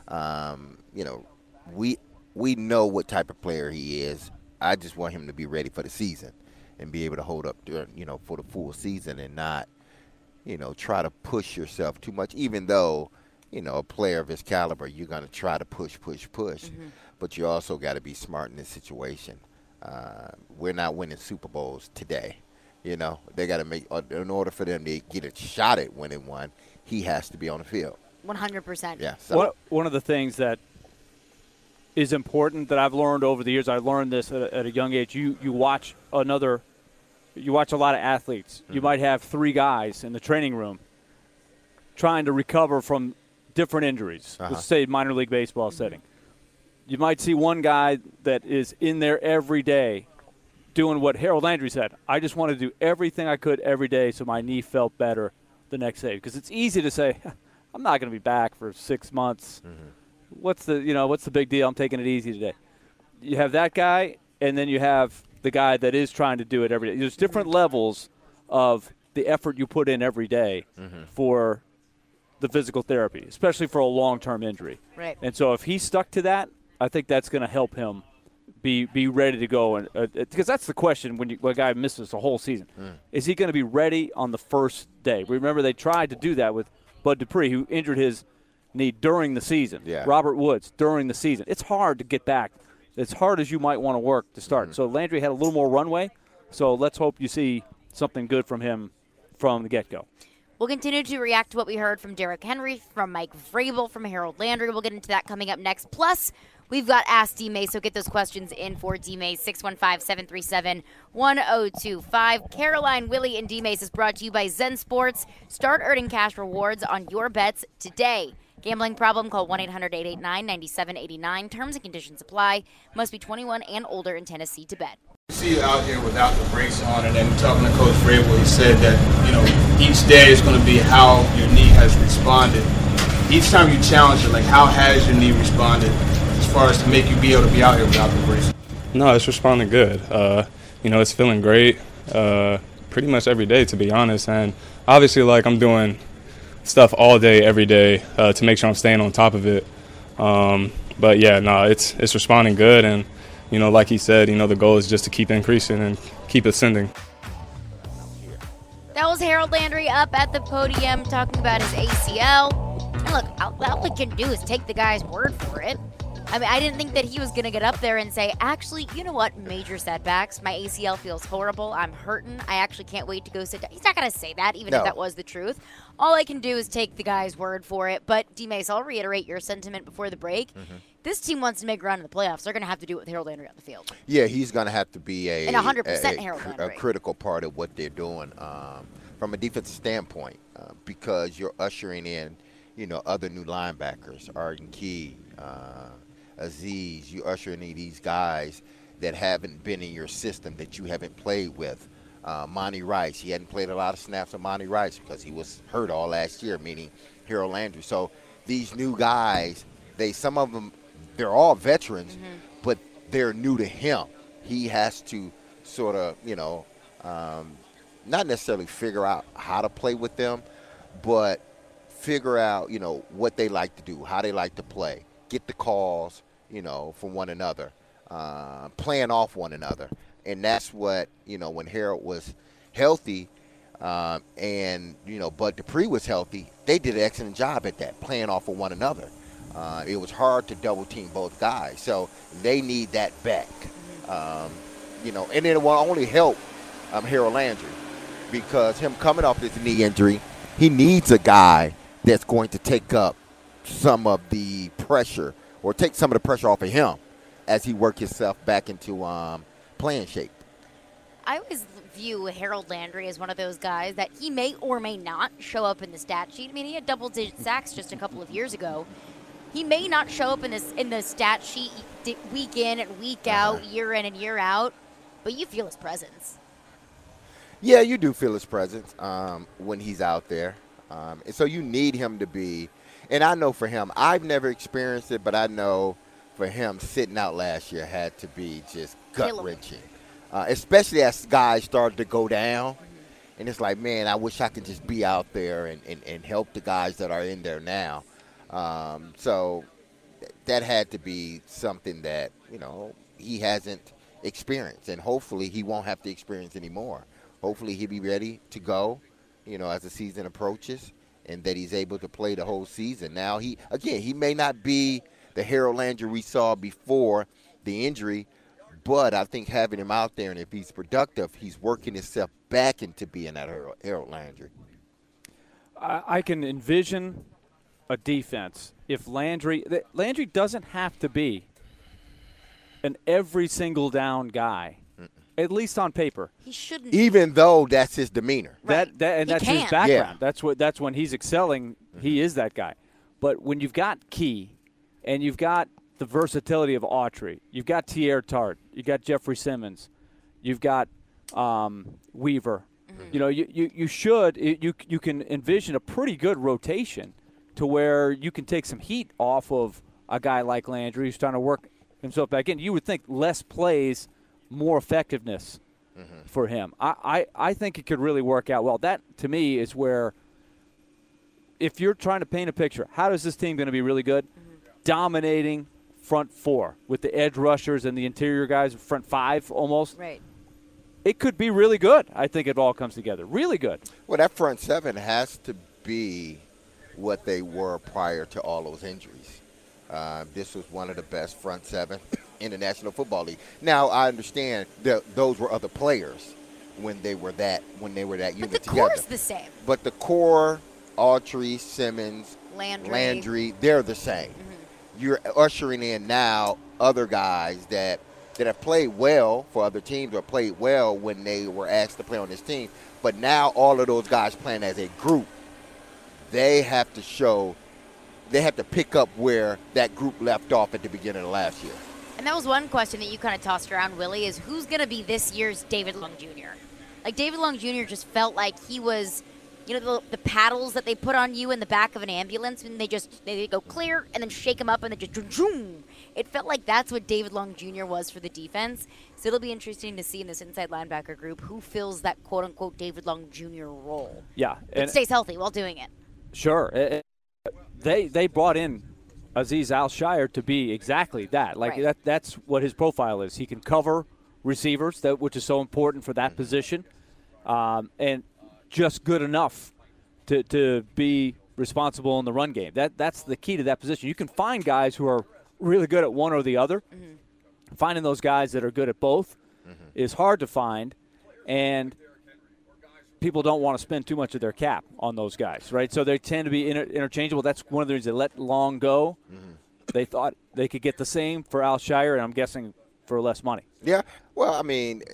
S16: We know what type of player he is. I just want him to be ready for the season and be able to hold up during, for the full season and not, try to push yourself too much, even though, a player of his caliber, you're going to try to push. Mm-hmm. But you also got to be smart in this situation. We're not winning Super Bowls today. They got to make, in order for them to get a shot at winning one, he has to be on the field.
S6: 100%.
S16: Yeah. So.
S15: One of the things that is important that I've learned over the years, I learned this at a young age, you watch a lot of athletes. Mm-hmm. You might have 3 guys in the training room trying to recover from different injuries, let's say minor league baseball setting. You might see one guy that is in there every day doing what Harold Landry said. I just want to do everything I could every day so my knee felt better the next day. Because it's easy to say, I'm not going to be back for 6 months. Mm-hmm. What's the big deal? I'm taking it easy today. You have that guy, and then you have the guy that is trying to do it every day. There's different levels of the effort you put in every day for the physical therapy, especially for a long-term injury.
S6: Right.
S15: And so if he's stuck to that, I think that's going to help him be ready to go. And because that's the question when a guy misses a whole season. Is he going to be ready on the first day? Remember, they tried to do that with Bud Dupree, who injured his knee during the season.
S16: Yeah.
S15: Robert Woods during the season. It's hard to get back. As hard as you might want to work to start. So Landry had a little more runway. So let's hope you see something good from him from the get-go.
S6: We'll continue to react to what we heard from Derrick Henry, from Mike Vrabel, from Harold Landry. We'll get into that coming up next. Plus, we've got Ask D-Mace, so get those questions in for D-Mace, 615-737-1025. Caroline, Willie, and D-Mace is brought to you by Zen Sports. Start earning cash rewards on your bets today. Gambling problem? Call 1-800-889-9789. Terms and conditions apply. Must be 21 and older in Tennessee to bet.
S8: See you out here without the brace on, and then talking to Coach Vrabel, he said that each day is going to be how your knee has responded. Each time you challenge it, like how has your knee responded as far as to make you be able to be out here without the brace?
S17: No, it's responding good. It's feeling great pretty much every day, to be honest. And obviously, I'm doing stuff all day, every day to make sure I'm staying on top of it. But yeah, no, it's responding good, and like he said, the goal is just to keep increasing and keep ascending.
S6: That was Harold Landry up at the podium talking about his ACL. And look, all we can do is take the guy's word for it. I mean, I didn't think that he was going to get up there and say, actually, you know what? Major setbacks. My ACL feels horrible. I'm hurting. I actually can't wait to go sit down. He's not going to say that, even if that was the truth. All I can do is take the guy's word for it. But, D-Mace, I'll reiterate your sentiment before the break. Mm-hmm. This team wants to make a run in the playoffs. They're going to have to do it with Harold Landry on the field.
S16: Yeah, he's going to have to be a
S6: 100%
S16: a critical part of what they're doing from a defensive standpoint because you're ushering in, other new linebackers, Arden Key, Azeez. You're ushering in these guys that haven't been in your system, that you haven't played with. Monty Rice, he hadn't played a lot of snaps with Monty Rice because he was hurt all last year, meaning Harold Landry. So these new guys, some of them, they're all veterans, but they're new to him. He has to sort of, not necessarily figure out how to play with them, but figure out, what they like to do, how they like to play, get the calls, from one another, playing off one another. And that's what, when Harold was healthy and, Bud Dupree was healthy, they did an excellent job at that, playing off of one another. It was hard to double team both guys. So they need that back, and it will only help Harold Landry because him coming off this knee injury, he needs a guy that's going to take up some of the pressure or take some of the pressure off of him as he works himself back into playing shape.
S6: I always view Harold Landry as one of those guys that he may or may not show up in the stat sheet. I mean, he had double-digit sacks just a couple of years ago. He may not show up in the stat sheet week in and week out, year in and year out, but you feel his presence.
S16: Yeah, you do feel his presence when he's out there. And so you need him to be, and I know for him, I've never experienced it, but I know for him, sitting out last year had to be just gut-wrenching. Especially as guys started to go down. And it's like, man, I wish I could just be out there and help the guys that are in there now. So that had to be something that, he hasn't experienced. And hopefully he won't have to experience anymore. Hopefully he'll be ready to go, as the season approaches, and that he's able to play the whole season. Now, he may not be the Harold Landry we saw before the injury, but I think having him out there, and if he's productive, he's working himself back into being that Harold Landry.
S15: I can envision a defense if Landry doesn't have to be an every single down guy, at least on paper.
S6: He shouldn't.
S16: Even though that's his demeanor.
S15: Right. That's his background. Yeah. That's when he's excelling. He is that guy. But when you've got Key, and you've got the versatility of Autry, you've got Tier Tart, you've got Jeffrey Simmons, you've got Weaver. You can envision a pretty good rotation to where you can take some heat off of a guy like Landry who's trying to work himself back in. You would think less plays, more effectiveness for him. I think it could really work out well. That, to me, is where, if you're trying to paint a picture, how is this team going to be really good? Dominating front four with the edge rushers and the interior guys, front five almost.
S6: Right.
S15: It could be really good. I think it all comes together. Really good.
S16: Well, that front seven has to be what they were prior to all those injuries. This was one of the best front seven in the National Football League. Now, I understand that those were other players when they were that unit together.
S6: But the core is the same.
S16: But the core, Autry, Simmons, Landry, they're the same. You're ushering in now other guys that have played well for other teams or played well when they were asked to play on this team. But now all of those guys playing as a group, they have to pick up where that group left off at the beginning of last year.
S6: And that was one question that you kind of tossed around, Willie, is who's going to be this year's David Long Jr.? Like, David Long Jr. just felt like he was, the paddles that they put on you in the back of an ambulance, and they go clear and then shake them up and then just zoom. It felt like that's what David Long Jr. was for the defense. So it'll be interesting to see in this inside linebacker group who fills that quote-unquote David Long Jr. role.
S15: Yeah.
S6: But stays healthy while doing it.
S15: Sure. They brought in Azeez Al-Shaair to be exactly that. That's what his profile is. He can cover receivers, which is so important for that position, and just good enough to be responsible in the run game. That's the key to that position. You can find guys who are really good at one or the other. Finding those guys that are good at both is hard to find, and people don't want to spend too much of their cap on those guys, right? So they tend to be interchangeable. That's one of the reasons they let Long go. They thought they could get the same for Al-Shaair, and I'm guessing for less money.
S16: Yeah. Well, I mean,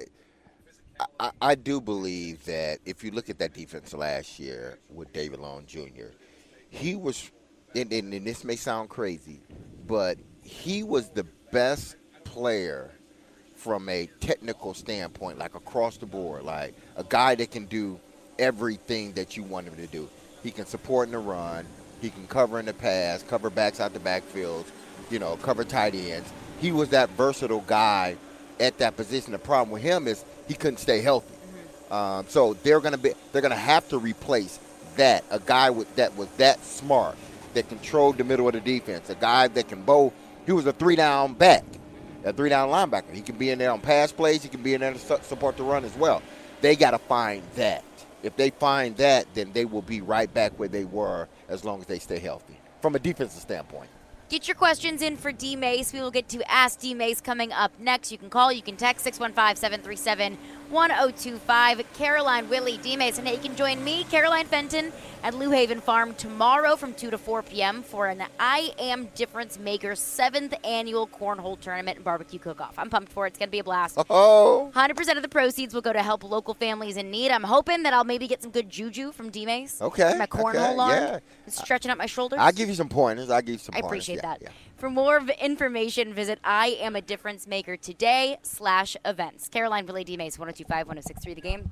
S16: I do believe that if you look at that defense last year with David Long Jr., he was, and this may sound crazy, but he was the best player from a technical standpoint, like across the board, like a guy that can do everything that you want him to do. He can support in the run. He can cover in the pass, cover backs out the backfield, cover tight ends. He was that versatile guy at that position. The problem with him is he couldn't stay healthy. So they're gonna have to replace that, a guy that was that smart, that controlled the middle of the defense, a guy that can bowl. He was a 3-down back, a 3-down linebacker. He can be in there on pass plays. He can be in there to support the run as well. They got to find that. If they find that, then they will be right back where they were as long as they stay healthy from a defensive standpoint.
S6: Get your questions in for D. Mace. We will get to Ask D. Mace coming up next. You can call, you can text 615-737-1037. 1025. Caroline, Willie, D. Mason. Hey, you can join me, Caroline Fenton, at Lou Haven Farm tomorrow from 2 to 4 p.m. for an I Am Difference Maker 7th annual cornhole tournament and barbecue cook-off. I'm pumped for it. It's going to be a blast. 100% of the proceeds will go to help local families in need. I'm hoping that I'll maybe get some good juju from D. Mace.
S16: Okay.
S6: My cornhole lawn.
S16: Yeah.
S6: Stretching out my shoulders.
S16: I'll give you some pointers.
S6: I appreciate that. Yeah. For more information, visit I Am a Difference Maker today/events. Caroline, Willie, D. Mace, 1025, 1063 The Game.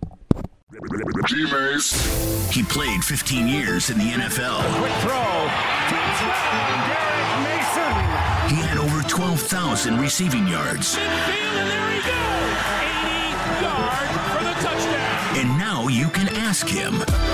S19: G-Mace. He played 15 years in the NFL.
S20: Quick throw. Touchdown, Derek Mason.
S19: He had over 12,000 receiving yards.
S20: Midfield, and there he goes. 80 yards for the touchdown.
S19: And now you can ask him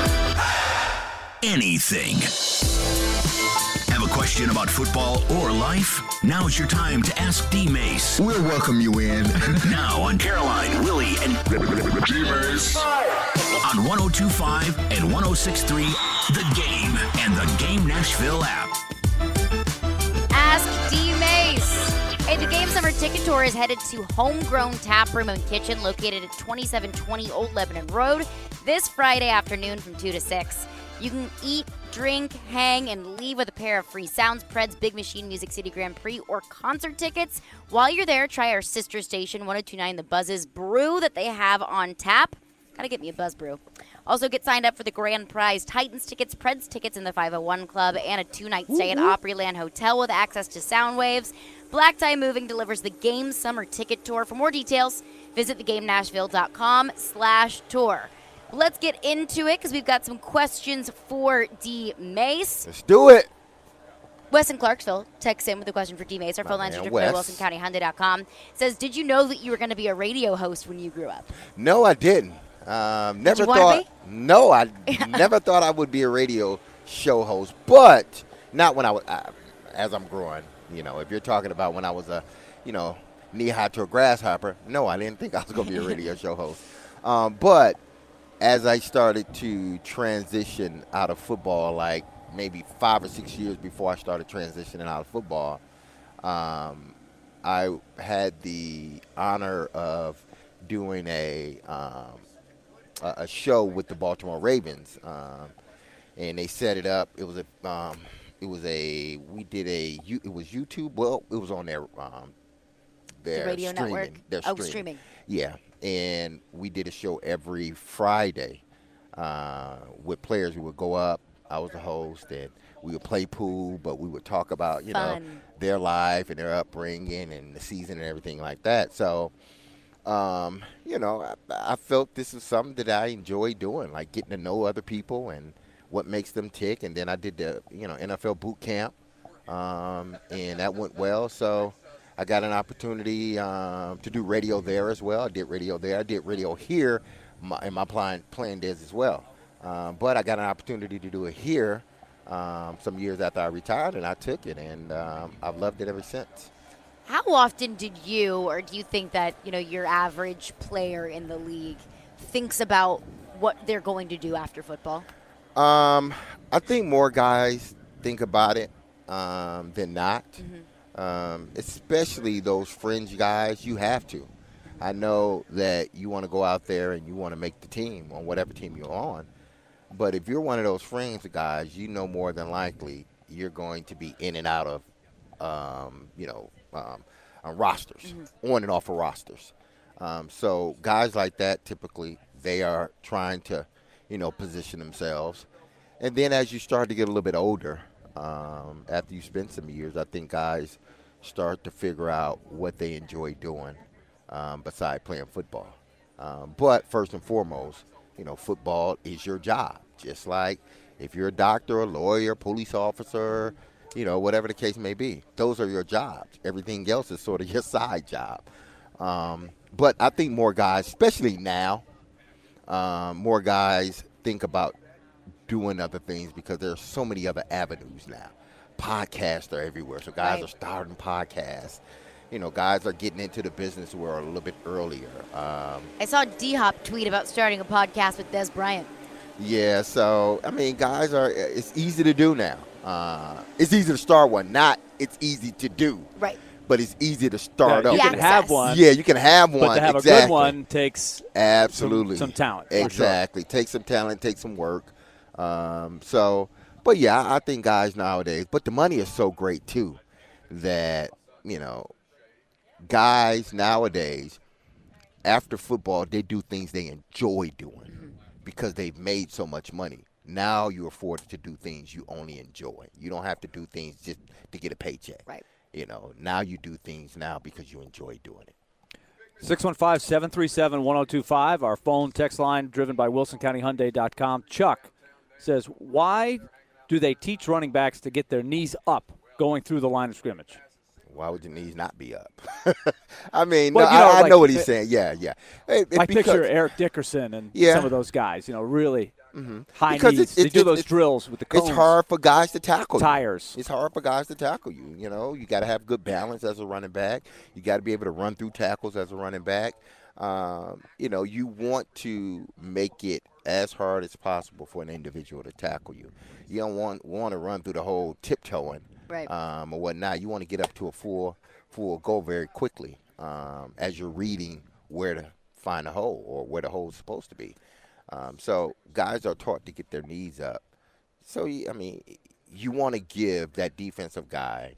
S19: anything. Have a question about football or life? Now's your time to ask D. Mace.
S21: We'll welcome you in.
S19: Now on Caroline, Willie, and
S21: G-Mace.
S19: On 102.5 and 106.3, The Game and The Game Nashville app.
S6: Ask D. Mace. Hey, the Game Summer Ticket Tour is headed to Homegrown Tap Room and Kitchen located at 2720 Old Lebanon Road this Friday afternoon from 2 to 6. You can eat, drink, hang, and leave with a pair of free Sounds, Preds, Big Machine, Music City Grand Prix, or concert tickets. While you're there, try our sister station, 1029 The Buzz's brew that they have on tap. Gotta get me a Buzz brew. Also, get signed up for the grand prize Titans tickets, Preds tickets in the 501 Club, and a 2-night stay at Opryland Hotel with access to sound waves. Black Tie Moving delivers the Game Summer Ticket Tour. For more details, visit thegamenashville.com/tour. Let's get into it because we've got some questions for D. Mace.
S16: Let's do it.
S6: Wes in Clarksville texts in with a question for D. Mace. Our phone lines are driven by WilsonCountyHonda.com. Says, did you know that you were going to be a radio host when you grew up?
S16: No, I didn't. Never
S6: you
S16: thought. No, I never thought I would be a radio show host, but not when I was as I'm growing. You know, if you're talking about when I was a, knee high to a grasshopper. No, I didn't think I was going to be a radio show host. But as I started to transition out of football, like maybe 5 or 6 years before I started transitioning out of football, I had the honor of doing a show with the Baltimore Ravens, and they set it up. It was YouTube. Well, it was on their
S6: radio
S16: streaming.
S6: network.
S16: Their
S6: Streaming.
S16: Yeah, and we did a show every Friday with players. We would go up. I was the host, and we would play pool, but we would talk about their life and their upbringing and the season and everything like that. So. I felt this is something that I enjoy doing, like getting to know other people and what makes them tick. And then I did the, NFL boot camp, and that went well. So I got an opportunity to do radio there as well. I did radio there. I did radio here in my playing days as well. But I got an opportunity to do it here some years after I retired, and I took it, and I've loved it ever since.
S6: How often did you, or do you think that, your average player in the league thinks about what they're going to do after football?
S16: I think more guys think about it than not, especially those fringe guys. You have to. I know that you want to go out there and you want to make the team on whatever team you're on, but if you're one of those fringe guys, more than likely you're going to be in and out of, on rosters, on and off of rosters. So guys like that, typically, they are trying to, position themselves. And then as you start to get a little bit older, after you spend some years, I think guys start to figure out what they enjoy doing besides playing football. But first and foremost, football is your job. Just like if you're a doctor, a lawyer, police officer, whatever the case may be. Those are your jobs. Everything else is sort of your side job. But I think more guys, especially now, more guys think about doing other things because there's so many other avenues now. Podcasts are everywhere, so guys are starting podcasts. Guys are getting into the business world a little bit earlier.
S6: I saw D-Hop tweet about starting a podcast with Des Bryant.
S16: Yeah, so, guys it's easy to do now. It's easy to start one, not it's easy to do.
S6: Right.
S16: but it's easy to start
S15: You
S16: up.
S15: can have one.
S16: Yeah, you can have one.
S15: But to have
S16: exactly.
S15: a good one takes
S16: absolutely
S15: some talent.
S16: Exactly.
S15: Sure.
S16: Takes some talent, takes some work. But yeah, I think guys nowadays, but the money is so great too that, guys nowadays, after football, they do things they enjoy doing because they've made so much money. Now you're afforded to do things you only enjoy. You don't have to do things just to get a paycheck.
S6: Right.
S16: Now you do things now because you enjoy doing it.
S15: 615-737-1025, our phone text line driven by WilsonCountyHyundai.com. Chuck says, why do they teach running backs to get their knees up going through the line of scrimmage?
S16: Why would your knees not be up? I mean,
S15: well,
S16: I know what he's saying. Yeah.
S15: I picture Eric Dickerson and some of those guys, really high
S16: because
S15: knees. They do those drills with the cones.
S16: It's hard for guys to tackle
S15: tires.
S16: You. It's hard for guys to tackle you. You got to have good balance as a running back. You got to be able to run through tackles as a running back. You want to make it as hard as possible for an individual to tackle you. You don't want to run through the whole tiptoeing.
S6: Right.
S16: Or whatnot. You want to get up to a full go very quickly as you're reading where to find a hole or where the hole is supposed to be. So guys are taught to get their knees up. So, you want to give that defensive guy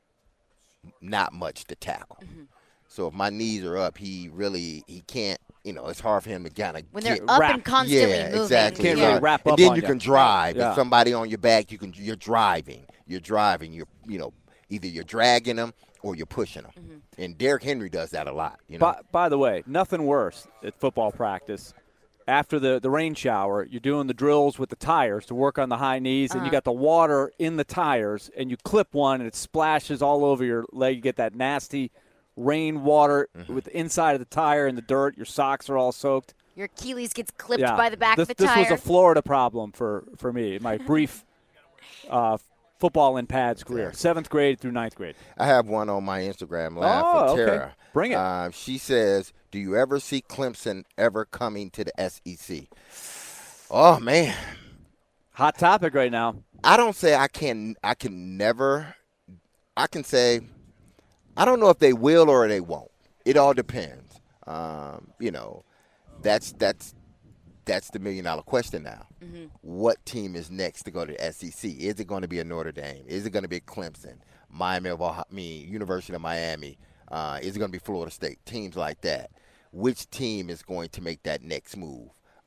S16: not much to tackle. Mm-hmm. So if my knees are up, he can't, it's hard for him to kind of
S6: when they're up and constantly moving.
S16: Exactly.
S15: Can't really wrap up
S16: and then
S15: on
S16: you can drive.
S15: Yeah.
S16: If somebody on your back, you're driving. Either you're dragging them or you're pushing them. Mm-hmm. And Derrick Henry does that a lot.
S15: By the way, nothing worse at football practice. After the rain shower, you're doing the drills with the tires to work on the high knees, and you got the water in the tires, and you clip one, and it splashes all over your leg. You get that nasty rain water with the inside of the tire and the dirt. Your socks are all soaked.
S6: Your Achilles gets clipped by the back of the tire.
S15: This was a Florida problem for me, my brief football in pads career, 7th grade through 9th grade.
S16: I have one on my Instagram live from Tara.
S15: Okay. Bring it.
S16: She says, do you ever see Clemson ever coming to the SEC? Oh, man.
S15: Hot topic right now.
S16: I don't say I can never. I can say I don't know if they will or they won't. It all depends. That's the $1 million question now. Mm-hmm. What team is next to go to the SEC? Is it going to be a Notre Dame? Is it going to be Clemson? University of Miami? Is it going to be Florida State? Teams like that. Which team is going to make that next move?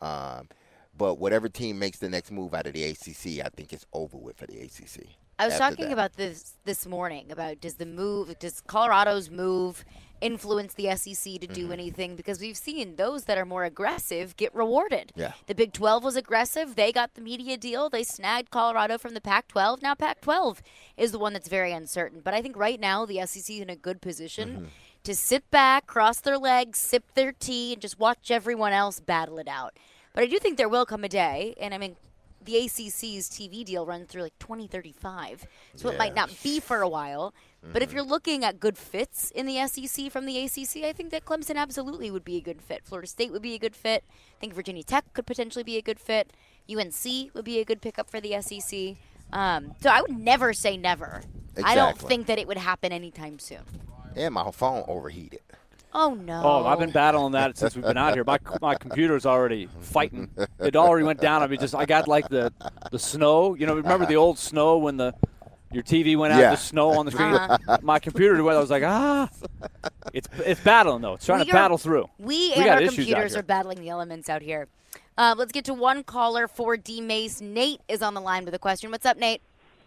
S16: But whatever team makes the next move out of the ACC, I think it's over with for the ACC.
S6: I was talking about this morning about does Colorado's move influence the SEC to do anything, because we've seen those that are more aggressive get rewarded.
S16: Yeah.
S6: The Big 12 was aggressive. They got the media deal. They snagged Colorado from the Pac-12. Now Pac-12 is the one that's very uncertain. But I think right now the SEC is in a good position to sit back, cross their legs, sip their tea, and just watch everyone else battle it out. But I do think there will come a day, and the ACC's TV deal runs through 2035, so it might not be for a while. But if you're looking at good fits in the SEC from the ACC, I think that Clemson absolutely would be a good fit. Florida State would be a good fit. I think Virginia Tech could potentially be a good fit. UNC would be a good pickup for the SEC. So I would never say never. Exactly. I don't think that it would happen anytime soon.
S16: And my phone overheated.
S6: Oh, no.
S15: Oh, I've been battling that since we've been out here. My computer's already fighting. It already went down. I got the snow. Remember the old snow when your TV went out, the snow on the screen? My computer, I was like, It's battling, though. It's trying to battle through.
S6: We and our computers are battling the elements out here. Let's get to one caller for D-Mace. Nate is on the line with a question. What's up, Nate?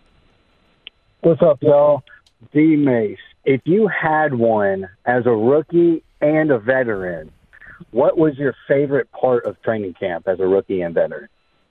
S1: What's up, y'all? D-Mace. If you had one as a rookie and a veteran, what was your favorite part of training camp as a rookie and veteran?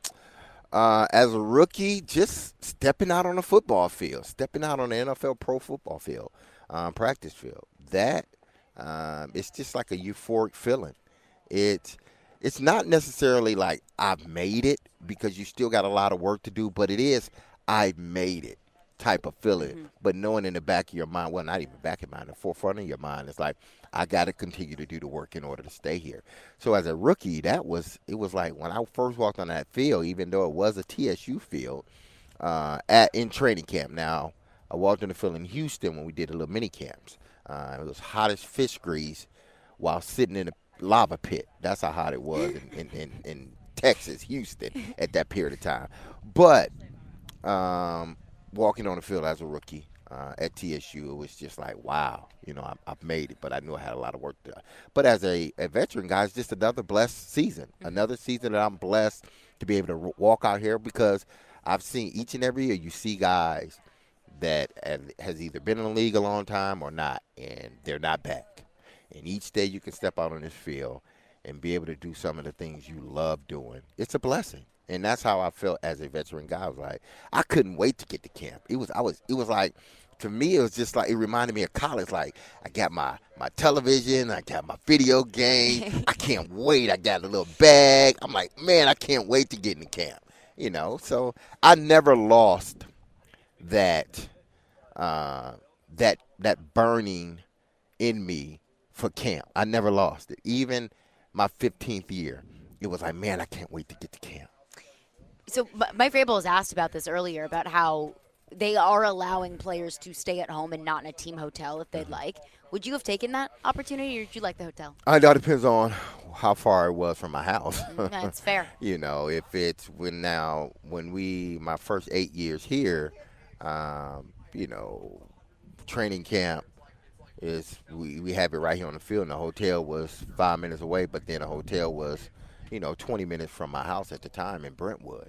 S16: As a rookie, just stepping out on the football field, stepping out on the NFL pro football field, practice field. That it's just like a euphoric feeling. It's not necessarily like I've made it, because you still got a lot of work to do, but it is I've made it type of feeling. But knowing in the back of your mind, well, not even back of your mind, the forefront of your mind, it's like, I got to continue to do the work in order to stay here. So as a rookie, it was like when I first walked on that field, even though it was a TSU field, in training camp. Now, I walked on the field in Houston when we did a little mini camps. It was hot as fish grease while sitting in a lava pit. That's how hot it was in Texas, Houston, at that period of time. But walking on the field as a rookie at TSU, it was just like, wow, I've made it, but I knew I had a lot of work to do. But as a veteran guy, it's just another blessed season, another season that I'm blessed to be able to walk out here, because I've seen each and every year you see guys that has either been in the league a long time or not, and they're not back. And each day you can step out on this field and be able to do some of the things you love doing. It's a blessing. And that's how I felt as a veteran guy. I was like, I couldn't wait to get to camp. It was like, to me, it was just like, it reminded me of college. Like, I got my television, I got my video game. I can't wait. I got a little bag. I'm like, man, I can't wait to get in camp. So I never lost that burning in me for camp. I never lost it. Even my 15th year, it was like, man, I can't wait to get to camp.
S6: So Mike Vrabel was asked about this earlier, about how they are allowing players to stay at home and not in a team hotel if they'd like. Would you have taken that opportunity, or did you like the hotel?
S16: It all depends on how far it was from my house.
S6: That's fair.
S16: If it's my first 8 years here, training camp is we have it right here on the field, and the hotel was 5 minutes away, but then the hotel was 20 minutes from my house at the time in Brentwood.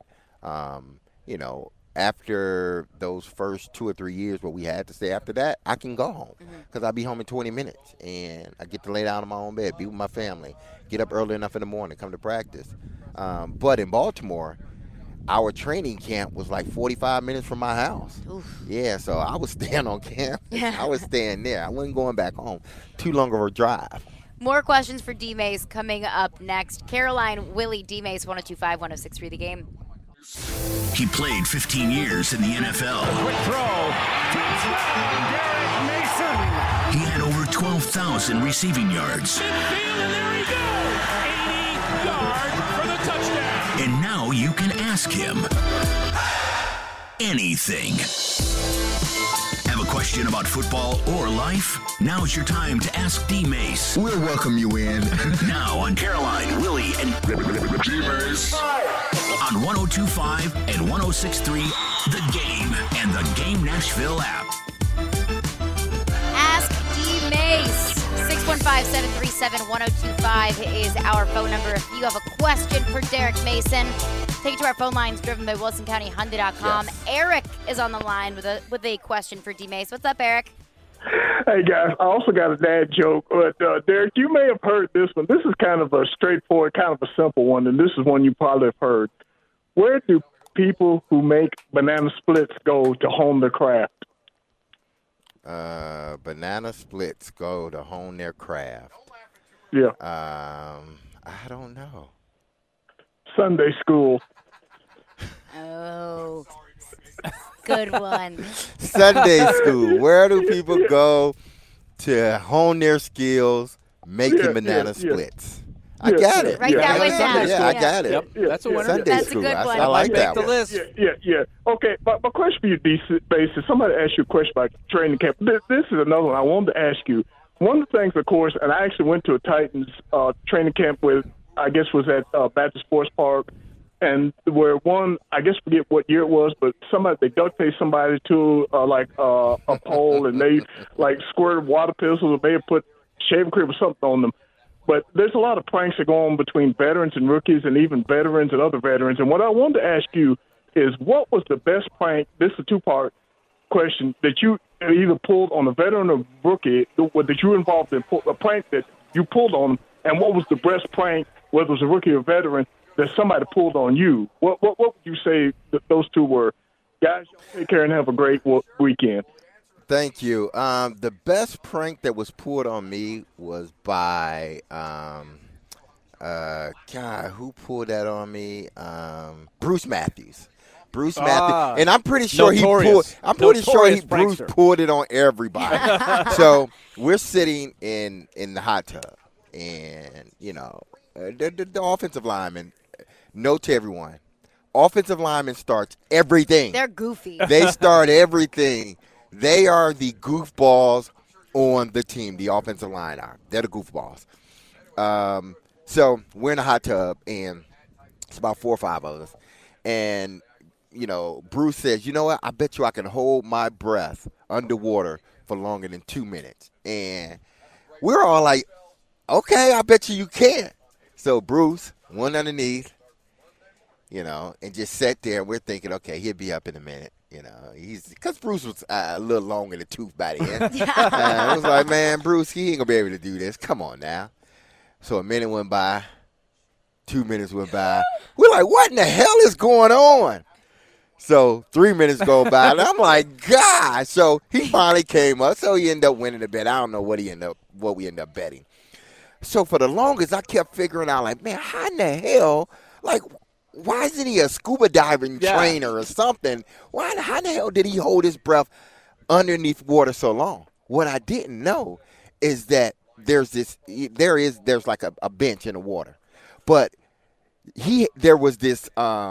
S16: After those first 2 or 3 years where we had to stay after that, I can go home because I'll be home in 20 minutes, and I get to lay down in my own bed, be with my family, get up early enough in the morning, come to practice. But in Baltimore, our training camp was like 45 minutes from my house.
S6: Oof.
S16: Yeah, so I was staying on campus. I was staying there. I wasn't going back home. Too long of a drive.
S6: More questions for D-Mace coming up next. Caroline, Willie, D-Mace, 102.5, 106.3 The Game.
S19: He played 15 years in the NFL.
S20: Quick throw. Touchdown, Derek Mason.
S19: He had over 12,000 receiving yards.
S20: Midfield, and there he goes. 80 yards for the touchdown.
S19: And now you can ask him anything. Have a question about football or life? Now's your time to ask D-Mace.
S21: We'll welcome you in.
S19: Now on Caroline, Willie, and
S21: D-Mace.
S19: On 102.5 and 106.3 The Game and the Game Nashville app.
S6: Ask D-Mace. 615-737-1025 is our phone number. If you have a question for Derek Mason, take it to our phone lines driven by WilsonCountyHyundai.com. Yes. Eric is on the line with a question for D-Mace. What's up, Eric?
S4: Hey, guys, I also got a dad joke. But, Derek, you may have heard this one. This is kind of a straightforward, kind of a simple one, and this is one you probably have heard. Where do people who make banana splits go to hone their craft?
S16: Banana splits go to hone their craft.
S4: Yeah.
S16: I don't know.
S4: Sunday school.
S6: Oh, good one.
S16: Sunday school. Where do people go to hone their skills making banana splits? I got it.
S6: Write that one down.
S16: Yeah, I got it.
S15: Yep. That's a winner.
S16: Sunday
S6: That's
S16: school.
S6: a good one.
S16: I like that
S15: the
S16: one.
S15: list.
S4: Yeah. Okay, but my question for you, D-Basis, somebody asked you a question about training camp. This is another one I wanted to ask you. One of the things, of course, and I actually went to a Titans training camp with, I guess was at Baptist Sports Park, and where one, I guess forget what year it was, but they duct taped somebody to a pole, and they squirted water pistols, or may have put shaving cream or something on them. But there's a lot of pranks that go on between veterans and rookies, and even veterans and other veterans. And what I wanted to ask you is, what was the best prank? This is a two-part question that you either pulled on a veteran or rookie that you were involved in, a prank that you pulled on them, and what was the best prank, whether it was a rookie or veteran, that somebody pulled on you? What would you say that those two were? Guys, take care and have a great weekend.
S16: Thank you. The best prank that was pulled on me was by who pulled that on me? Bruce Matthews. And I'm pretty sure Bruce pulled it on everybody. So we're sitting in the hot tub, and the offensive lineman. Note to everyone: offensive lineman starts everything.
S6: They're goofy.
S16: They start everything. They are the goofballs on the team. The offensive line are. They're the goofballs. So we're in a hot tub, and it's about 4 or 5 of us. And, Bruce says, you know what? I bet you I can hold my breath underwater for longer than 2 minutes. And we're all like, okay, I bet you can. So Bruce went underneath, and just sat there. And we're thinking, okay, he'll be up in a minute. Because Bruce was a little long in the tooth by the end. I was like, man, Bruce, he ain't going to be able to do this. Come on now. So a minute went by. 2 minutes went by. We're like, what in the hell is going on? So 3 minutes go by, and I'm like, God. So he finally came up. So he ended up winning the bet. I don't know what we ended up betting. So for the longest, I kept figuring out, like, man, how in the hell, like, why isn't he a scuba diving trainer or something? How in the hell did he hold his breath underneath water so long? What I didn't know is that there's like a bench in the water, but there was this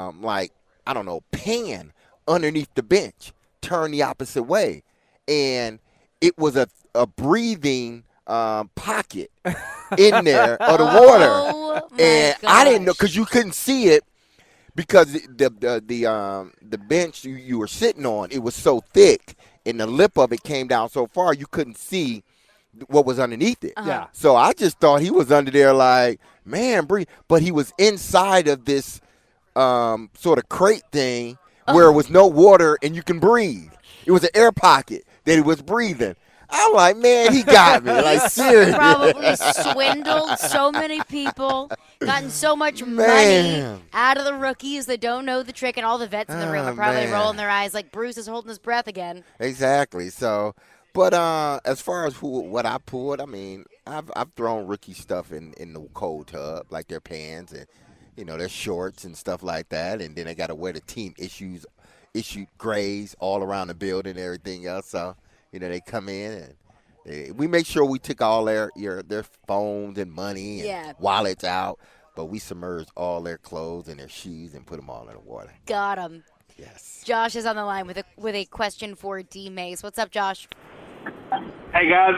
S16: pan underneath the bench, turned the opposite way, and it was a breathing pocket in there of the water.
S6: Oh,
S16: and I didn't know because you couldn't see it because the bench you were sitting on, it was so thick and the lip of it came down so far you couldn't see what was underneath it.
S15: Yeah.
S16: So I just thought he was under there like, man, breathe. But he was inside of this sort of crate thing where it was no water and you can breathe. It was an air pocket that he was breathing. I'm like, man, he got me. Like, seriously.
S6: Probably swindled so many people, gotten so much money out of the rookies that don't know the trick, and all the vets in the room are probably rolling their eyes like Bruce is holding his breath again.
S16: Exactly. So, but as far as what I pulled, I mean, I've thrown rookie stuff in the cold tub, like their pants and, their shorts and stuff like that, and then they got to wear the team issued grays all around the building and everything else. So, they come in and we make sure we took all their phones and money and wallets out, but we submerged all their clothes and their shoes and put them all in the water.
S6: Got them.
S16: Yes.
S6: Josh is on the line with a question for D. Mace. What's up, Josh?
S11: Hey guys,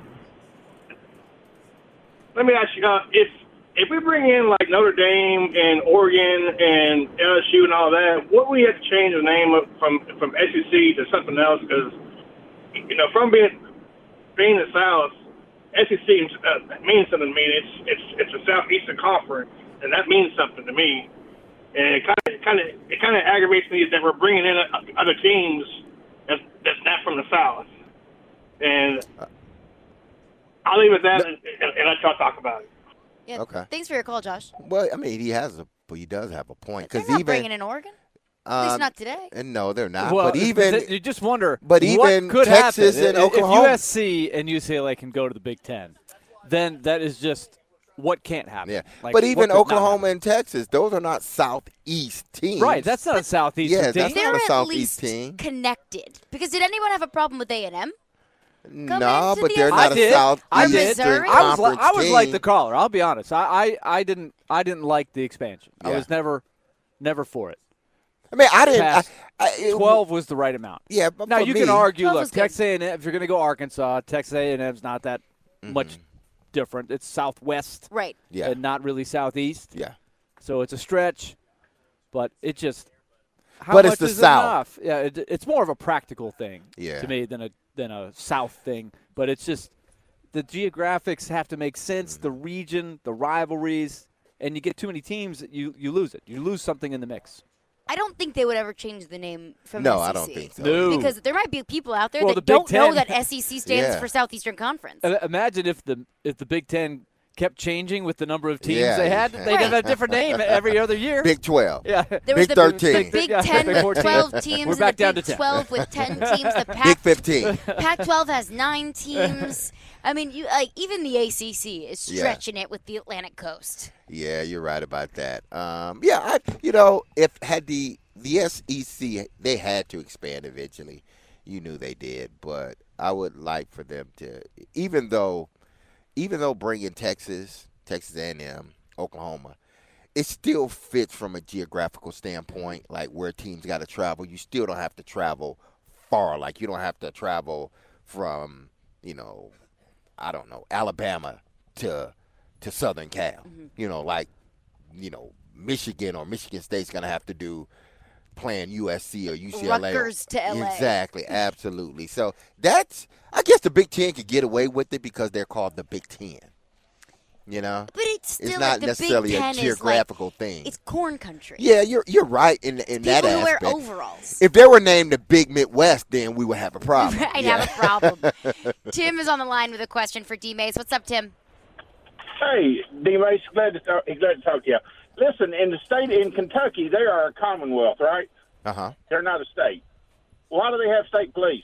S11: let me ask you, if we bring in like Notre Dame and Oregon and LSU and all that, what we have to change the name from SEC to something else? Because from being the South, SEC means something to me. It's a Southeastern Conference, and that means something to me. And it kind of aggravates me that we're bringing in other teams that's not from the South. And I'll leave it at that, and let y'all talk about it.
S6: Yeah.
S16: Okay.
S6: Thanks for your call, Josh.
S16: Well, I mean, he does have a point.
S6: They're not bringing in Oregon. At least not today.
S16: And no, they're not.
S15: Well,
S16: but even
S15: you just wonder.
S16: But
S15: what
S16: even
S15: could
S16: Texas
S15: happen
S16: and Oklahoma,
S15: if USC and UCLA can go to the Big Ten, then that is just what can't happen.
S16: Yeah.
S15: Like,
S16: but even
S15: what could not
S16: Oklahoma and Texas, those are not Southeast teams.
S15: Right. That's not a Southeast team.
S16: That's
S6: They're
S16: not a
S6: at
S16: Southeast
S6: least
S16: team.
S6: connected. Because did anyone have a problem with A&M?
S16: No, but
S6: the
S16: they're
S6: SEC?
S16: not a Southeastern
S6: Missouri?
S16: Conference
S15: I was
S16: team.
S15: like the caller. I'll be honest. I didn't like the expansion. I
S16: Yeah.
S15: was never for it.
S16: I mean, I didn't.
S15: 12 was the right amount.
S16: Yeah, but
S15: now
S16: for
S15: you
S16: me,
S15: can argue.
S6: 12
S15: Look,
S6: was good.
S15: Texas A&M. If you're going to go Arkansas, Texas A&M's not that much different. It's Southwest,
S6: Right.
S16: Yeah.
S15: and not really Southeast.
S16: Yeah.
S15: So it's a stretch, but it just. How
S16: But it's
S15: much
S16: the
S15: is
S16: South.
S15: Enough? Yeah, it's more of a practical thing
S16: Yeah.
S15: to me than a South thing. But it's just the geographics have to make sense. The region, the rivalries, and you get too many teams, you lose it. You lose something in the mix.
S6: I don't think they would ever change the name from
S16: No,
S6: SEC.
S16: I don't think so.
S15: No.
S6: Because there might be people out there
S15: Well,
S6: that
S15: the Big
S6: don't know
S15: Ten-
S6: that SEC stands
S16: Yeah.
S6: for Southeastern Conference.
S15: Imagine if the Big Ten kept changing with the number of teams
S16: Yeah.
S15: they had. They'd have a different name every other year.
S16: Big 12.
S15: Yeah.
S6: There was
S16: Big
S6: the
S16: 13.
S6: Big
S15: Yeah,
S6: 10
S15: Big
S6: with
S15: 14.
S6: 12 teams.
S15: We're
S6: and
S15: back
S6: the
S15: down
S6: Big
S15: to 10.
S6: 12 with 10 teams. The
S16: Big 15.
S6: Pac-12 has 9 teams. I mean, even the ACC is stretching it with the Atlantic Coast.
S16: Yeah, you're right about that. If had the SEC, they had to expand eventually. You knew they did, but I would like for them to, even though bringing Texas A&M, Oklahoma, it still fits from a geographical standpoint, like where teams got to travel. You still don't have to travel far. Like you don't have to travel from I don't know, Alabama to Southern Cal. Like Michigan or Michigan State's going to have to do playing USC or UCLA.
S6: Rutgers to LA.
S16: Exactly, absolutely. So I guess the Big Ten could get away with it because they're called the Big Ten.
S6: But it's still
S16: it's not
S6: the
S16: necessarily
S6: Big
S16: a
S6: Ten
S16: geographical thing.
S6: It's corn country.
S16: Yeah, you're right in that
S6: people who
S16: aspect.
S6: wear overalls.
S16: If they were named the Big Midwest, then we would have a problem.
S6: I'd have a problem. Tim is on the line with a question for D-Mace. What's up, Tim?
S14: Hey, D-Mace, glad to talk to you. Listen, in the state in Kentucky, they are a commonwealth, right?
S16: Uh-huh.
S14: They're not a state. Why do they have state police?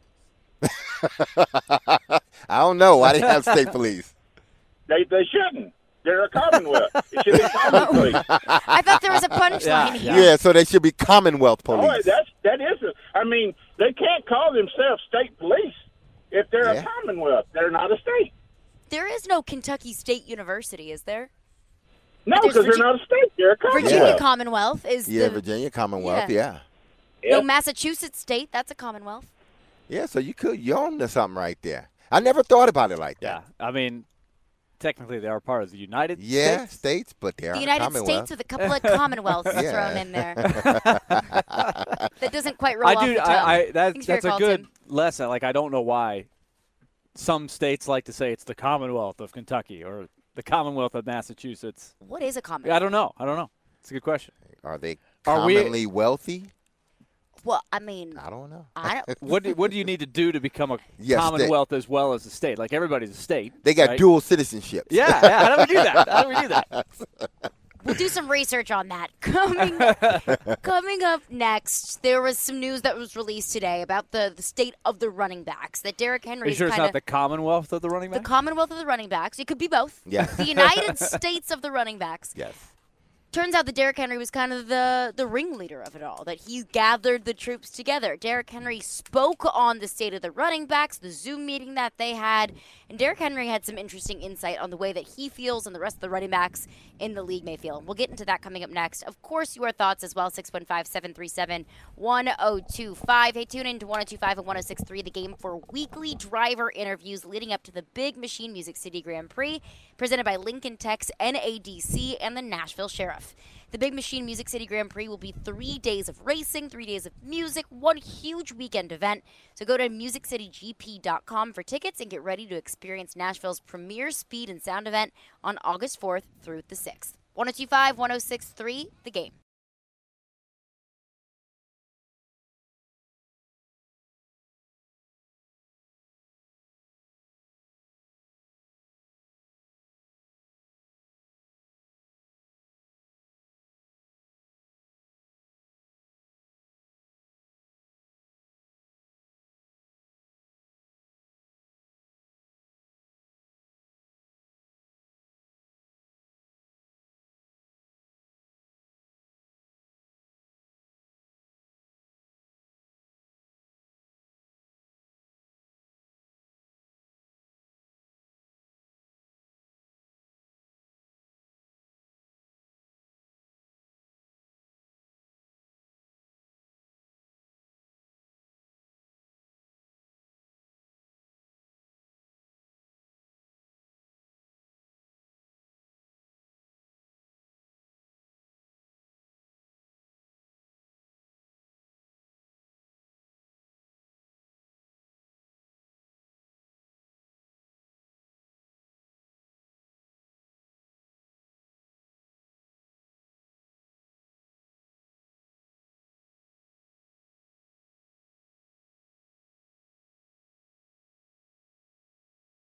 S16: I don't know. Why do they have state police?
S14: They shouldn't. They're a commonwealth. It should be common police.
S6: I thought there was a punchline here.
S16: Yeah, so they should be Commonwealth police.
S14: Oh, that is. They can't call themselves state police if they're a commonwealth. They're not a state.
S6: There is no Kentucky State University, is there?
S14: No, because they're not a state. They're a commonwealth.
S6: Virginia Commonwealth is
S16: Virginia Commonwealth, yeah.
S6: No, Massachusetts State, that's a Commonwealth.
S16: Yeah, so you're on to something right there. I never thought about it like that.
S15: Yeah, I mean, technically they are part of the United States.
S16: States, but they are
S6: the United
S16: Commonwealth.
S6: States with a couple of Commonwealths thrown in there. That doesn't quite roll off the tongue.
S15: That's a good lesson. Like, I don't know why some states like to say it's the Commonwealth of Kentucky or the Commonwealth of Massachusetts.
S6: What is a Commonwealth?
S15: I don't know. It's a good question.
S16: Are they commonly wealthy?
S6: Well, I mean,
S16: I don't know.
S15: What do you need to do to become a Commonwealth as well as a state? Like, everybody's a state.
S16: They got
S15: right?
S16: dual citizenship.
S15: Yeah. How do we do that?
S6: We'll do some research on that. Coming up next, there was some news that was released today about the state of the running backs. That Derrick Henry is
S15: sure it's not the Commonwealth of the running backs?
S6: The Commonwealth of the running backs. It could be both.
S16: Yeah.
S6: The United States of the running backs.
S16: Yes.
S6: Turns out that Derrick Henry was kind of the ringleader of it all, that he gathered the troops together. Derrick Henry spoke on the state of the running backs, the Zoom meeting that they had, and Derrick Henry had some interesting insight on the way that he feels and the rest of the running backs in the league may feel. We'll get into that coming up next. Of course, your thoughts as well, 615-737-1025. Hey, tune in to 1025 and 1063, the game for weekly driver interviews leading up to the Big Machine Music City Grand Prix, presented by Lincoln Tech's NADC and the Nashville Sheriff. The Big Machine Music City Grand Prix will be 3 days of racing, 3 days of music, one huge weekend event. So go to MusicCityGP.com for tickets and get ready to experience Nashville's premier speed and sound event on August 4th through the 6th. 1025, 1063, the game.